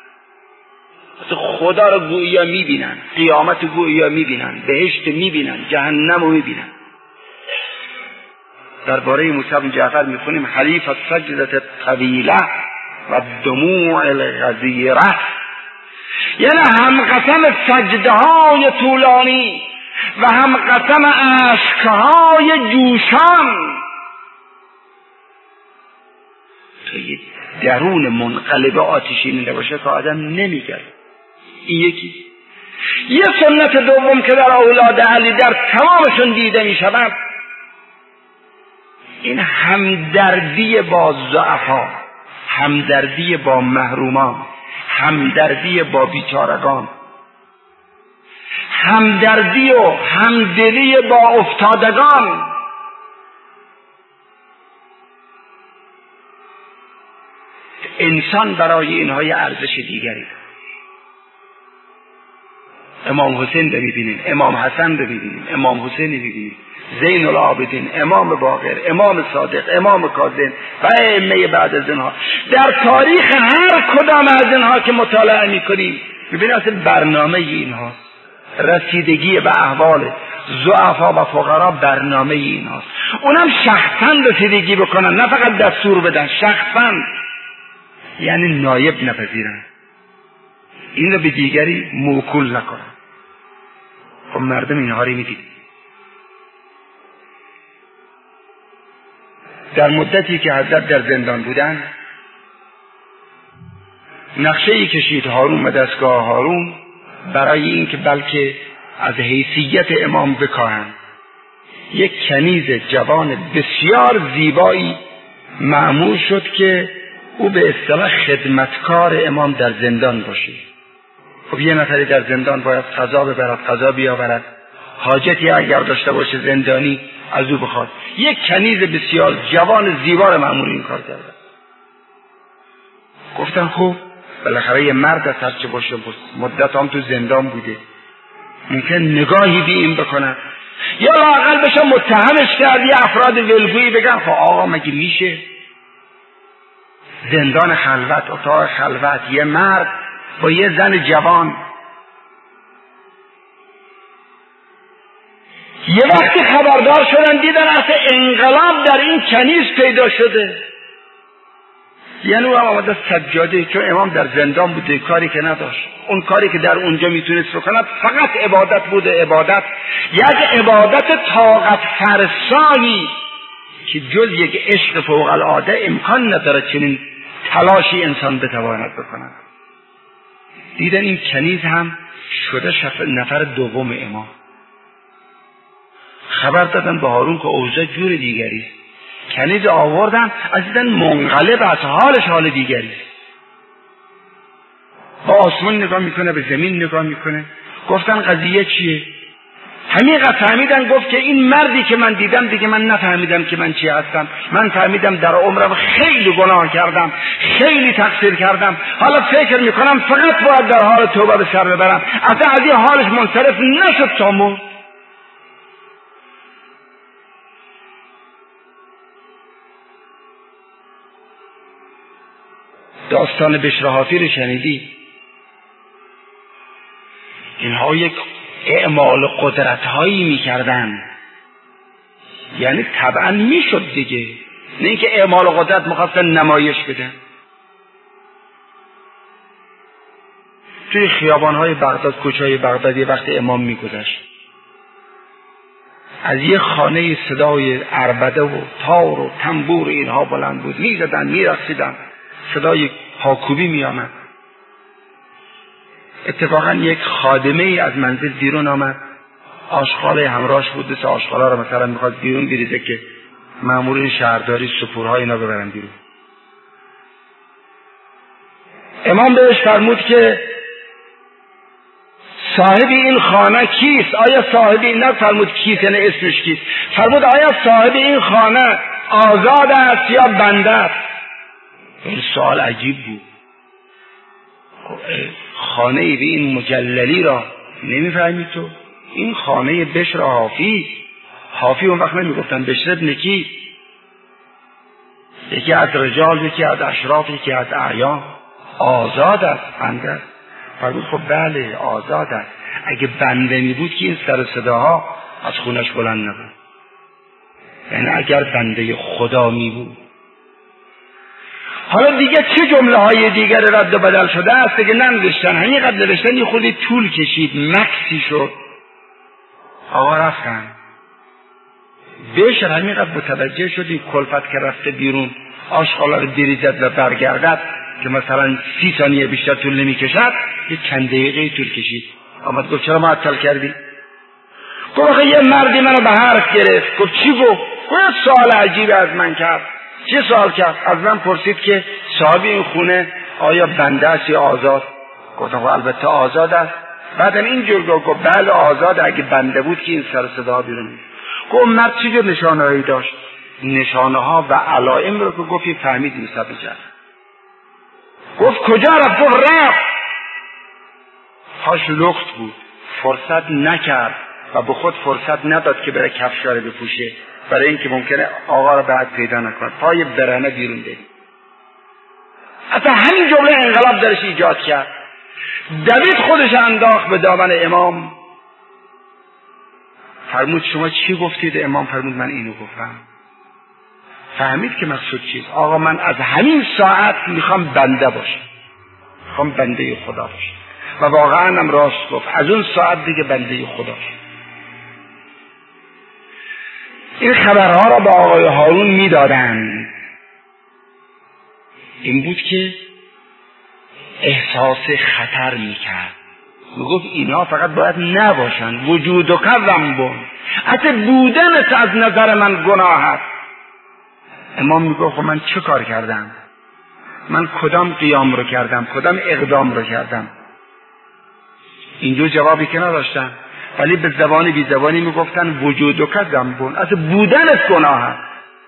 خدا رو گویا میبینن، قیامت گویا میبینن، بهشت میبینن، جهنم رو میبینن. درباره موسی بن جعفر میخونیم حلیف السجدة الطویلة و دموع الغزیره، یعنی هم قسم سجده های طولانی و هم قسم اشکهای جوشان. توی درون منقلب آتشین نباشه که آدم نمیگره. این یکی. یه سنت دوم که در اولاد علی در تمامشون دیده میشود، این همدردی با ضعفا، همدردی با محرومان، همدردی با بیچارگان، همدردی و همدلی با افتادگان. انسان برای اینها یه ارزش دیگری داره. امام حسین رو میبینیم، امام حسن رو میبینیم، امام حسین رو میبینیم، زین العابدین، امام باقر، امام صادق، امام کاظم و ائمه بعد از اینها. در تاریخ هر کدام از اینها که مطالعه میکنیم میبینیم اصلا برنامه اینها، رسیدگی به احوال ضعفا و فقرا برنامه اینهاست. اونم شخصا رسیدگی بکنن، نه فقط دستور بدن، شخصا، یعنی نایب نپذیرن، این رو به دیگری موکول نکنن. خب مردم اینها رو میدید. در مدتی که حضرت در زندان بودن نقشه‌ای کشید هارون و دستگاه هارون برای این که بلکه از حیثیت امام بکاهند. یک کنیز جوان بسیار زیبایی مأمور شد که او به اصطلاح خدمتکار امام در زندان باشه. خب یه نفری در زندان باید غذا ببرد، غذا بیاورد، حاجتی اگر داشته باشه زندانی از او بخواد. یک کنیز بسیار جوان زیبا مأمور این کار کرد. گفتن خب بالاخره یه مرد از هرچه باشه، مدت هم تو زندان بوده، ممکن نگاهی به این بکنن یا لااقل بشه متهمش کرد. یه افراد ولگویی بگن خب آقا مگه میشه زندان خلوت، اتاق خلوت، یه مرد با یه زن جوان. یه وقتی خبردار شدن دیدن اصلا انقلاب در این کنیز پیدا شده. یعنی او هم آمده سجاده، چون امام در زندان بوده، کاری که نداشت، اون کاری که در اونجا میتونست بکنه فقط عبادت بوده. عبادت یک عبادت طاقت فرسایی که جز یک عشق فوق العاده امکان نداره چنین تلاشی انسان بتواند بکنه. دیدن این کنیز هم شده نفر دوم امام. خبر دادن به هارون که اوضاع جور دیگری، کنیز آوردن، از دیدن منقلب از حالش حال دیگری، با آسمان نگاه میکنه، به زمین نگاه میکنه. گفتن قضیه چیه؟ همین قد فهمیدن. گفت که این مردی که من دیدم دیگه من نفهمیدم که من چی هستم. من فهمیدم در عمرم خیلی گناه کردم، خیلی تقصیر کردم، حالا فکر میکنم فقط باید در حال توبه به سر ببرم. اصلا از این حالش منصرف نشد تا مرد. داستان بشر حافی رو شنیدی؟ اینها یک اعمال قدرت هایی میکردن، یعنی طبعا میشد دیگه، نه اینکه اعمال قدرت میخواستن نمایش بدن. توی خیابان های بغداد، کوچه های بغداد، یه وقت امام میگذشت، از یه خانه صدای عربده و تار و تنبور اینها بلند بود، میزدن، میرقصیدن، صدای پاکوبی میآمد. اتفاقا یک خادمه ای از منزل بیرون آمد، آشغال همراهش بود، دست آشغالا رو مثلا میخواد بیرون بریزه که مامورین شهرداری سپورهای اینا ببرن بیرون. امام بهش فرمود که صاحب این خانه کیست؟ آیا صاحب این، نه فرمود کیست یعنی اسمش کیست، فرمود آیا صاحب این خانه آزاد است یا بنده است؟ این سوال عجیب بود. خانه به این مجللی را نمیفهمی تو؟ این خانه بشر حافی اون وقت نمیگفتن بشر ابن کی، یکی از رجال، یکی از اشراف، یکی از اعیان، آزاد است، بنده است. فرمود خب بله آزاد است. اگه بنده می بود که این سر صداها از خونش بلند نبود، یعنی اگر بنده خدا می بود. حالا دیگه چه جمله های دیگر رد و بدل شده است دیگه ننوشتن، همین قبل نوشتن یه خودی طول کشید، مکسی شد، آقا رفتن. بشر همین قبل متوجه شد این کلفت که رفته بیرون آشغالا رو بریزد و برگردد که مثلا 30 ثانیه بیشتر طول نمی کشد، یه چند دقیقه طول کشید. آمد گفت چرا معطل کردی؟ گفت یه مردی منو به حرف گرفت. گفت چی گفت؟ گفت سوال عجیب از من کرد. چه سوال کرد؟ از من پرسید که صاحب این خونه آیا بنده است یا آزاد؟ گفتم البته آزاد است. بعدم اینجور گفت بله آزاد، اگه بنده بود که این سر صدا بیرون میاد. گفت مرد چه نشانه‌هایی داشت؟ نشانه‌ها و علائم رو که گفت فهمید نسبت جهل. گفت کجا رفت؟ گفت رفت. هاش لخت بود، فرصت نکرد و به خود فرصت نداد که بره کفشاره بپوشه، برای اینکه ممکنه آقا رو بعد پیدا نکنه، پای برهنه بیرون برید. اصلا همین جمله انقلاب درش ایجاد کرد. دوید خودش انداخت به دامن امام، فرمود شما چی گفتید؟ امام فرمود من اینو گفتم. فهمید که مقصود چیست. آقا من از همین ساعت میخوام بنده باشم، میخوام بنده خدا باشم. و واقعا هم راست گفت، از اون ساعت دیگه بنده خدا شد. این خبرها را به آقای هارون میدادن. این بود که احساس خطر میکرد، میگفت اینا فقط باید نباشن، وجود و کذم بون، حتی بودنت از نظر من گناه است. امام میگفت من چه کار کردم؟ من کدام قیام رو کردم؟ کدام اقدام رو کردم؟ اینجور جوابی که نداشتن، ولی به زبان بی زبانی میگفتن وجود و کذم بون، از بودنت گناه است.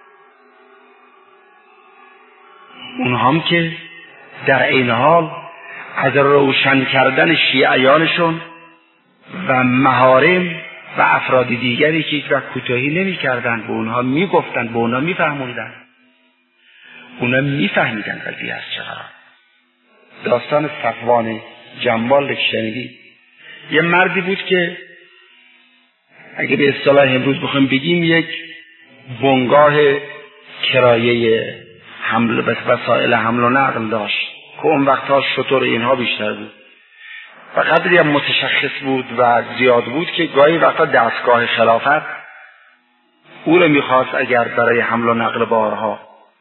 اونها هم که در این حال از روشن کردن شیعیانشون و محارم و افراد دیگری که هیچ وقت کوتاهی نمی کردن، به اونها می گفتن، به اونها می فهموندن، اونها می فهمیدن قضیه از چه قرار. داستان صفوان جنبال رو شنیدی؟ یه مردی بود که اگه به اصطلاح امروز بخوایم بگیم یک بنگاه کرایه وسایل حمل و نقل داشت که اون وقتها شتر اینها بیشتر بود و قدری هم متشخص بود و زیاد بود که گاهی وقتا دستگاه خلافت او رو میخواست اگر برای حمل و نقل بارها.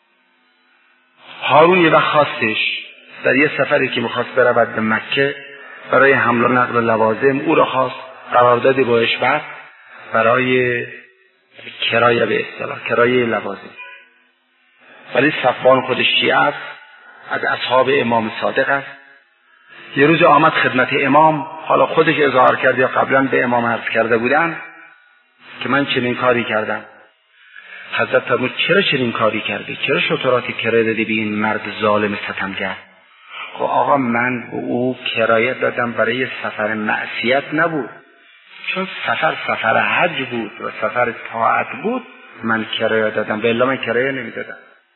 هارون یه وقت خواستش در یه سفری که میخواست برود به مکه برای حمل و نقل لوازم، او رو خواست، قراردادی باش بست برای کرایه، به اصطلاح کرایه لوازم. ولی صفوان خودش شیعه است، از اصحاب امام صادق است. یه روز آمد خدمت امام، حالا خودش اظهار کرد یا قبلا به امام عرض کرده بودن که من چنین کاری کردم. حضرت فرمود چرا چنین کاری کردی؟ چرا شتراتی کرایه دادی به این مرد ظالم ستمگر؟ خب آقا من به او کرایه دادم برای سفر معصیت نبود، چون سفر حج بود و سفر طاعت بود من کرایه دادم، به الا من کرایه نمیدادم.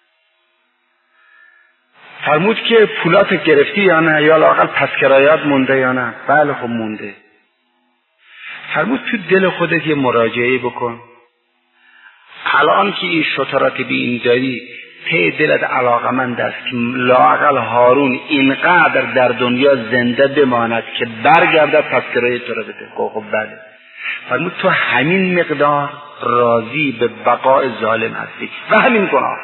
فرمود که پولات گرفتی یا نه، یا لااقل پس کرایات مونده یا نه؟ بله خب مونده. فرمود تو دل خودت یه مراجعه بکن، الان که این شطرات بی این داری ته دلت علاقمند است که لااقل هارون اینقدر در دنیا زنده بماند که برگردد پس کرایه تو رو بده. خب بله. فرمود تو همین مقدار راضی به بقای ظالم هستی و همین گناه.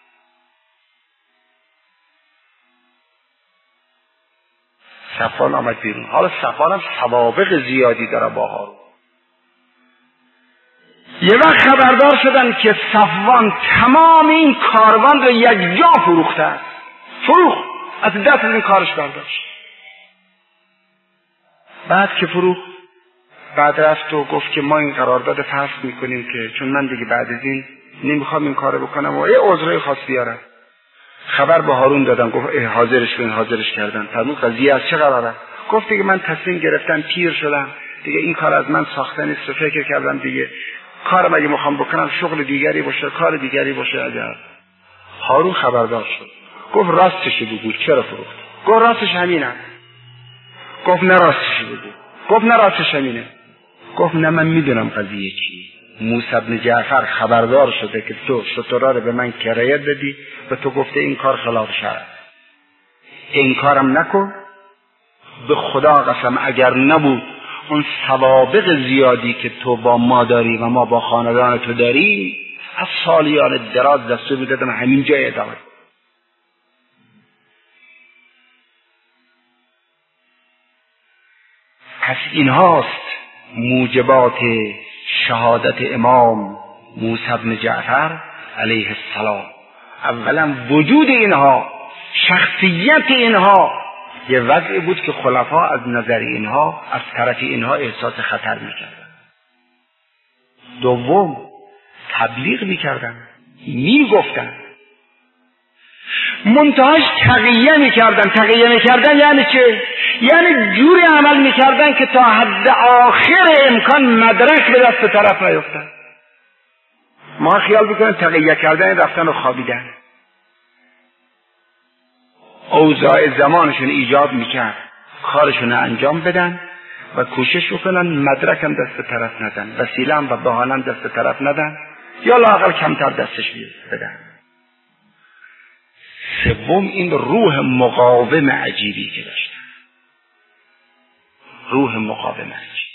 صفوان آمد بیرون. حالا صفوان هم سوابق زیادی داره با هارون. یه وقت خبردار شدن که صفوان تمام این کاروان رو یک جا فروخته است. فروخت، از دست از این کارش برداشت. بعد که فروخت، بعد رفت و گفت که ما این قرارداد فسخ میکنیم که چون من دیگه بعد از این نمیخوام این کارو بکنم و یه عذرای خاص بیارم. خبر به هارون دادم، گفت حاضرش کن. حاضرش کردن. فرمود قضیه از چه قراره؟ گفت دیگه من تصمیم گرفتم، پیر شدم دیگه، این کار از من ساخته نیست و فکر کردم دیگه کارم اگه میخوام بکنم شغل دیگری باشه، کار دیگری باشه. اگر هارون خبردار شد گفت راستش بگو چرا فروخت؟ گفت راستش همینه. گفت نه راستش بگو. گفت نه راستش همینه. گفت نه من میدونم قضیه چی. موسی بن جعفر خبردار شده که تو شترا رو به من کرایه دادی و تو گفته این کار خلاف شرع، این کارم نکن. به خدا قسم اگر نبود اون سوابق زیادی که تو با ما داری و ما با خاندان تو داری، از سالیان دراز دستور میدادم همین جای ادامه. پس اینهاست موجبات شهادت امام موسی بن جعفر علیه السلام. اولا وجود اینها، شخصیت اینها یه وضعی بود که خلفا از نظر اینها، از طرف اینها احساس خطر میکردن. دوم تبلیغ میکردن، میگفتن. منتهاش تقیه میکردن یعنی چه؟ یعنی جوری عمل میکردن که تا حد آخر امکان مدرک به دست طرف نیفتن. ما خیال بکنیم تقیه کردن رفتن و خوابیدن. اوضاع زمانشون ایجاب میکرد کارشون انجام بدن و کوشش بکنن مدرکم دست طرف ندن، وسیله هم و بهانه دست طرف ندن، یا لااقل کمتر دستش بدن. سوم، این روح مقاوم عجیبی که داشتن. روح مقاوم عجیبی.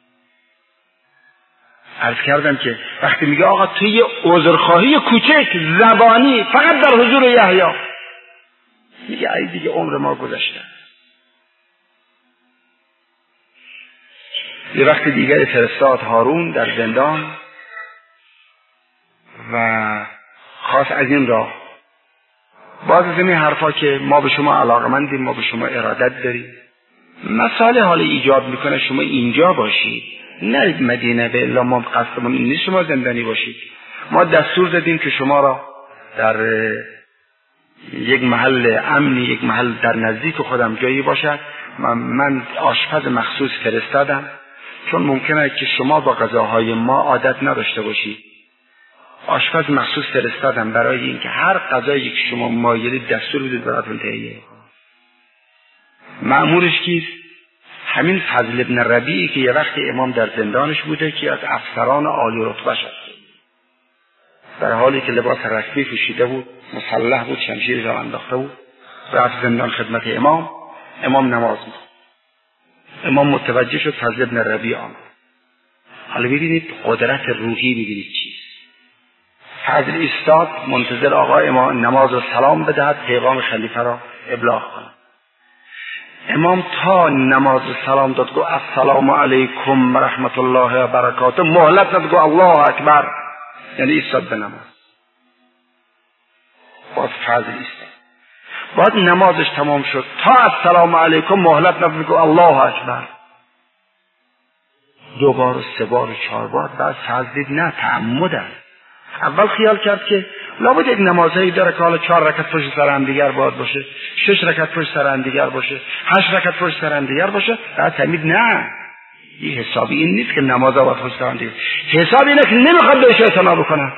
عرض کردم که وقتی میگه آقا تو یه عذرخواهی کوچک زبانی فقط در حضور یحیی، میگه ای دیگه عمر ما گذشته. یه وقت دیگری فرستاد هارون در زندان و خواست از این راه باز از این حرفا که ما به شما علاقمندیم، ما به شما ارادت داریم، مسئله حال ایجاد میکنه شما اینجا باشید، نرید مدینه، به الا ما قصدمون این نیست شما زندانی باشید. ما دستور دادیم که شما را در یک محل امنی، یک محل در نزدیک خودم جایی باشد. من آشپز مخصوص فرستادم چون ممکنه که شما با غذاهای ما عادت نداشته باشید. آشپز مخصوص فرستادم برای اینکه هر غذایی که شما مایلید دستور بدید براتون تهیه کنه. مأمورش کیست؟ همین فضل ابن ربیعی که یه وقت امام در زندانش بوده، که از افسران عالی رتبه شد، در حالی که لباس رسمی پوشیده بود، مسلح بود، شمشیر را انداخته بود، رفت زندان خدمت امام نماز می‌خوند. امام متوجه شد، فضل ابن ربیع آمد. حالا ببینید قدرت روحی ببینید چیست. فضل ایستاد منتظر آقا امام نماز و سلام بدهد، پیغام خلیفه را ابلاغ کند. امام تا نماز و سلام داد گفت السلام علیکم و رحمت الله و برکاته، مهلت نداد گفت الله اکبر، یعنی ایستاد به نماز. باز فضل ایستاد، بعد نمازش تمام شد، تا السلام علیکم مهلت نداد گفت الله اکبر. 2 بار و 3 بار و 4 بار. بعد فضل دید نه، تعمد است. اول خیال کرد که لابد یک نمازهایی داره که حالا 4 رکعت پشت سر هم دیگر باید باشه، 6 رکعت پشت سر هم دیگر باشه، 8 رکعت پشت سر هم دیگر باشه. بعد فهمید نه، این حسابی این نیست که نمازها باید پشت سر هم دیگر. حساب اینه که نمیخواد بهش اعتنا بکنه،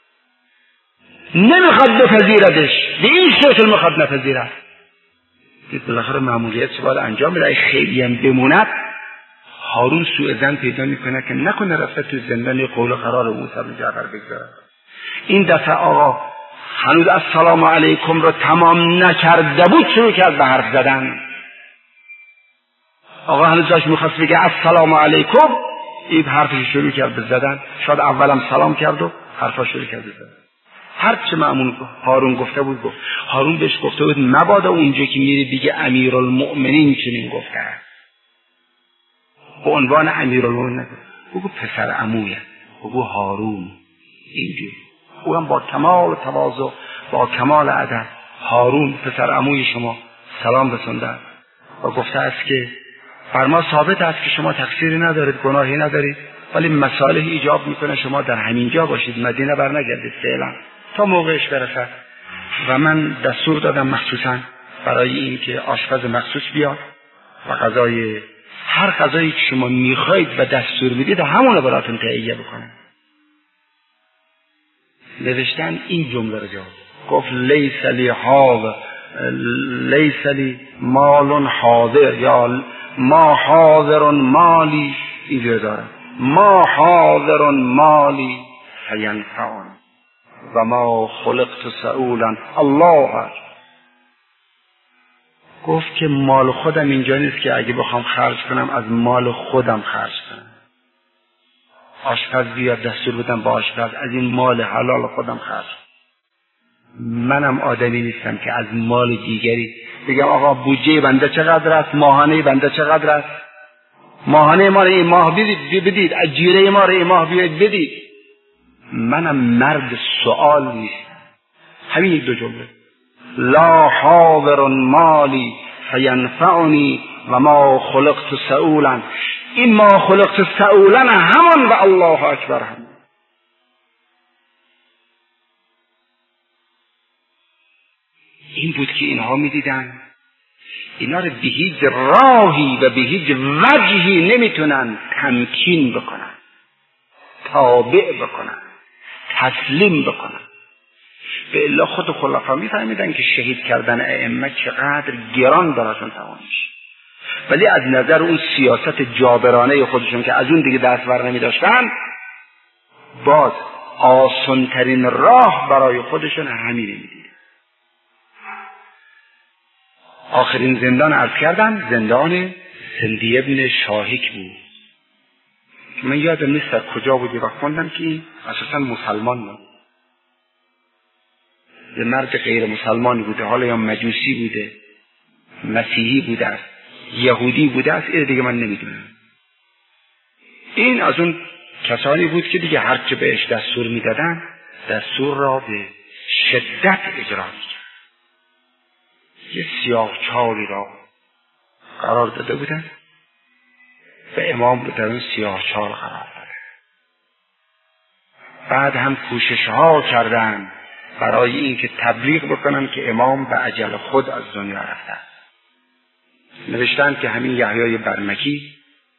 نمیخواد بپذیردش، به این شکل میخواد نپذیرد. دید بالاخره معمولیت باید انجام بده، خیلی هم بموند هارون سوء ظن پیدا میکنه که نکنه رفته تو زندان قول و قرار موسی بن جعفر بگذاره. این دفعه آقا هنوز السلام علیکم رو تمام نکرده بود شروع کرد به حرف زدن. آقا هنوز داشت میخواست بگه السلام علیکم، این حرفش شروع کرد به زدن. شاید اولم سلام کرد و حرفا شروع کرد به زدن. هر چه مأمون هارون گفته بود گفت. هارون بهش گفته بود مبادا اونجا که میری بگه امیرالمؤمنین چنین گفته، به عنوان امیرالمؤمنین بگو پسر عمویه، بگو هارون. اینجوری او هم با کمال تواضع، با کمال ادب، هارون پسر عموی شما سلام رسونده و گفته است که بر ما ثابت است که شما تقصیری ندارید، گناهی ندارید، ولی مسائل ایجاب میکنه شما در همینجا باشید، مدینه بر نگردید فعلا تا موقعش برسد. و من دستور دادم مخصوصا برای این که آشپز مخصوص بیاد و غذای هر غذایی که شما میخواید و دستور میدید همون براتون تهیه بکنه. نوشتن این جمله رو جواب گفت لیس لی مال حاضر، یا ما حاضر مالی، اینجور دارم ما حاضر مالی فینفعن و ما خلقت سئولا. الله اکبر. گفت که مال خودم اینجا نیست که اگه بخوام خرج کنم از مال خودم خرج کنم. آشپز بیاد دستور بدم با آشپز از این مال حلال خودم خرج. منم آدمی نیستم که از مال دیگری بگم آقا بودجه بنده چقدر است، ماهانه بنده چقدر است، ماهانه ما رو این ماه بدید، اجیره ما رو این ماه بدید. منم مرد سوال نیستم. همین یک 2 جمله لا حاضر مالی فینفعنی و ما خلقت سئولا. این ما خلقت سئولا همان و الله اکبر هم. این بود که اینها میدیدن اینا رو به هیچ راهی و به هیچ وجهی نمیتونن تمکین بکنن، تابع بکنن، تسلیم بکنن. به الا خود خلفا میفهمیدن که شهید کردن ائمه چقدر گران براشون تمام میشه، ولی از نظر اون سیاست جابرانه خودشون که از اون دیگه دست بر نمی داشتن، باز آسان‌ترین راه برای خودشون همینه میدید. آخرین زندان عرض کردم زندان سندی ابن شاهک بود. من یادم نیست در کجا بودی و خوندم که این اساسا مسلمان بود، یه مرد غیر مسلمانی بوده، حالا یا مجوسی بوده، مسیحی بوده است، یهودی بوده است، این دیگه من نمیدونم. این از اون کسانی بود که دیگه هر چه بهش دستور میدادن دستور را به شدت اجرا میکرد. یه سیاهچالی را قرار داده بودن و امام رو در اون سیاهچال قرار داده. بعد هم کوشش ها کردن برای اینکه تبلیغ بکنن که امام به اجل خود از دنیا رفته. نوشتن که همین یحیای برمکی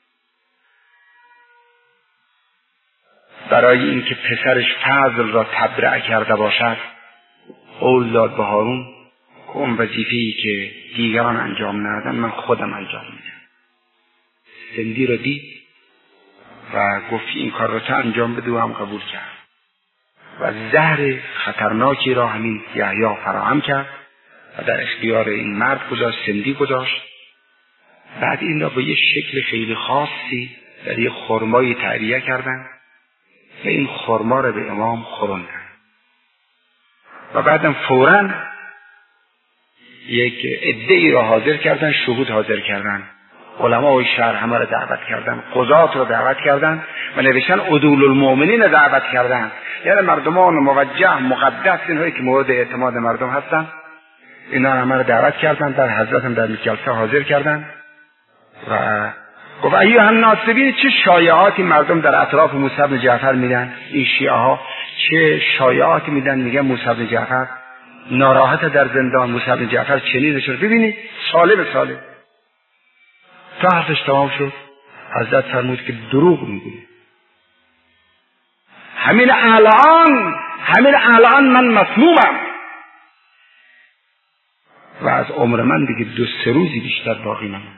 برای اینکه پسرش فضل را تبرئه کرده باشد قول داد به هارون که اون وظیفه‌ای که دیگران انجام ندادن من خودم انجام میدم. سندی را دید و گفت این کار را تو انجام بده و هم قبول کرد و زهر خطرناکی را همین یحیی فراهم کرد و در اختیار این مرد گذاشت، سندی گذاشت. بعد این را به یه شکل خیلی خاصی در یه خرمایی تعریه کردن و این خرما را به امام خوراندن و بعدم فوراً یک عده‌ای را حاضر کردن، شهود حاضر کردن، علمای شهر همه را دعوت کردن، قضات را دعوت کردن و نوشتن عدول المؤمنین را دعوت کردن، یعنی مردمان موجه مقدس اینهایی که مورد اعتماد مردم هستن، اینا همه را دعوت کردن، در حضرت هم در جلسه حاضر کردن و گفت ایها الناس، ببینید چه شایعاتی مردم در اطراف موسی بن جعفر میدن. این شیعه ها چه شایعاتی میدن، میگن موسی بن جعفر ناراحت در زندان، موسی بن جعفر چنین شد. ببینید ساله به ساله تا حرفش تمام شد حضرت فرمود که دروغ میگه. همین الان من مسمومم و از عمر من دیگه 2-3 روزی بیشتر باقی نمونده.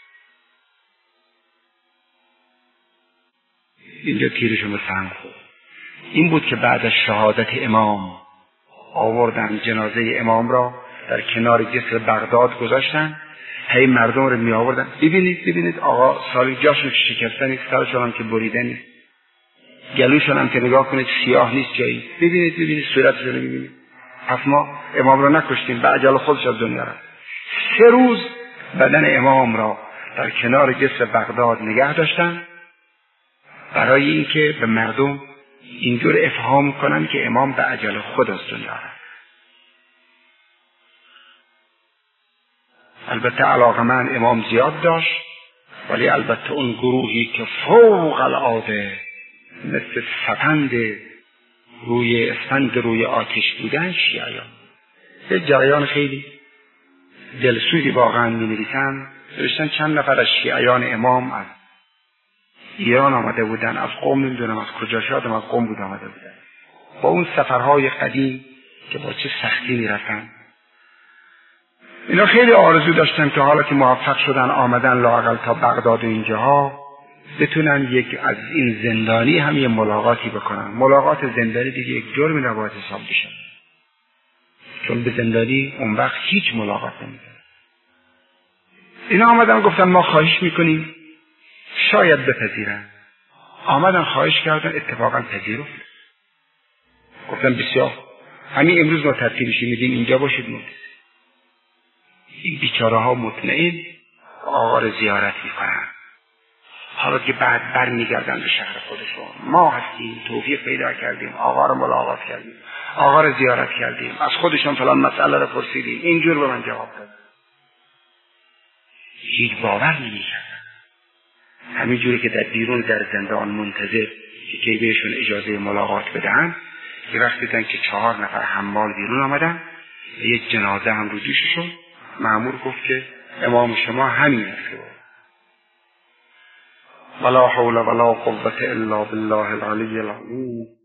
اینجا تیرشون به سنگ خورد. این بود که بعد از شهادت امام آوردن جنازه امام را در کنار جسر بغداد گذاشتن، هی مردم رو می آوردن. ببینید آقا سالی جاشون شکسته نیست، سرشون هم که بریده نیست، گلوشون هم که نگاه کنید سیاه نیست جایی. ببینید صورتشون رو ببینید. پس ما امام را نکشتیم، به اجل خودش از دنیا رفت. 3 روز بدن امام را در کنار جسر بغداد نگه داشتن برای اینکه به مردم اینجور افهام کنن که امام به اجل خود از دنیا رفت. البته علاقه من امام زیاد داشت، ولی البته اون گروهی که فوق العاده مثل اسفند روی آتش بودن شیعیان. یه جریان خیلی دلسوزی واقعا می نویسن. نوشتن چند نفر از شیعیان امام از ایران آمده بودن، از قم نمیدونم از کجا، شاید از قم بود آمده بودن، با اون سفرهای قدیم که با چه سختی میرفتن. اینا خیلی آرزو داشتن که حالا که موفق شدن آمدن لااقل تا بغداد و اینجاها بتونن یک از این زندانی هم یه ملاقاتی بکنن. ملاقات زندانی دیگه یک جرمی نباید حساب بشه، چون به زندانی اون وقت هیچ ملاقات نمیده. اینا آمدن گفتن ما خواهش میکنیم شاید بپذیرن. آمدن خواهش کردن، اتفاقا پذیرفت. گفتن بسیار، همین امروز ما ترتیبش میدیم اینجا باشید. این بیچاره ها مطمئن آقا رو زیارت میکنن. حالا که بعد بر میگردن به شهر خودشون، ما هستیم توفیق پیدا کردیم، آقا رو ملاقات کردیم، آقا رو زیارت کردیم، از خودشون فلان مسئله رو پرسیدیم، اینجور به من جواب داد. هیچ باور نمیکردن. همین جوری که در بیرون در زندان منتظر که بهشون اجازه ملاقات بدن، که وقتی دیدن که 4 نفر حمال بیرون آمدن، یک جنازه هم رو دوش شد. مأمور گفت که امام شما همین است. ولا حول ولا قوة الا بالله العلی العظیم.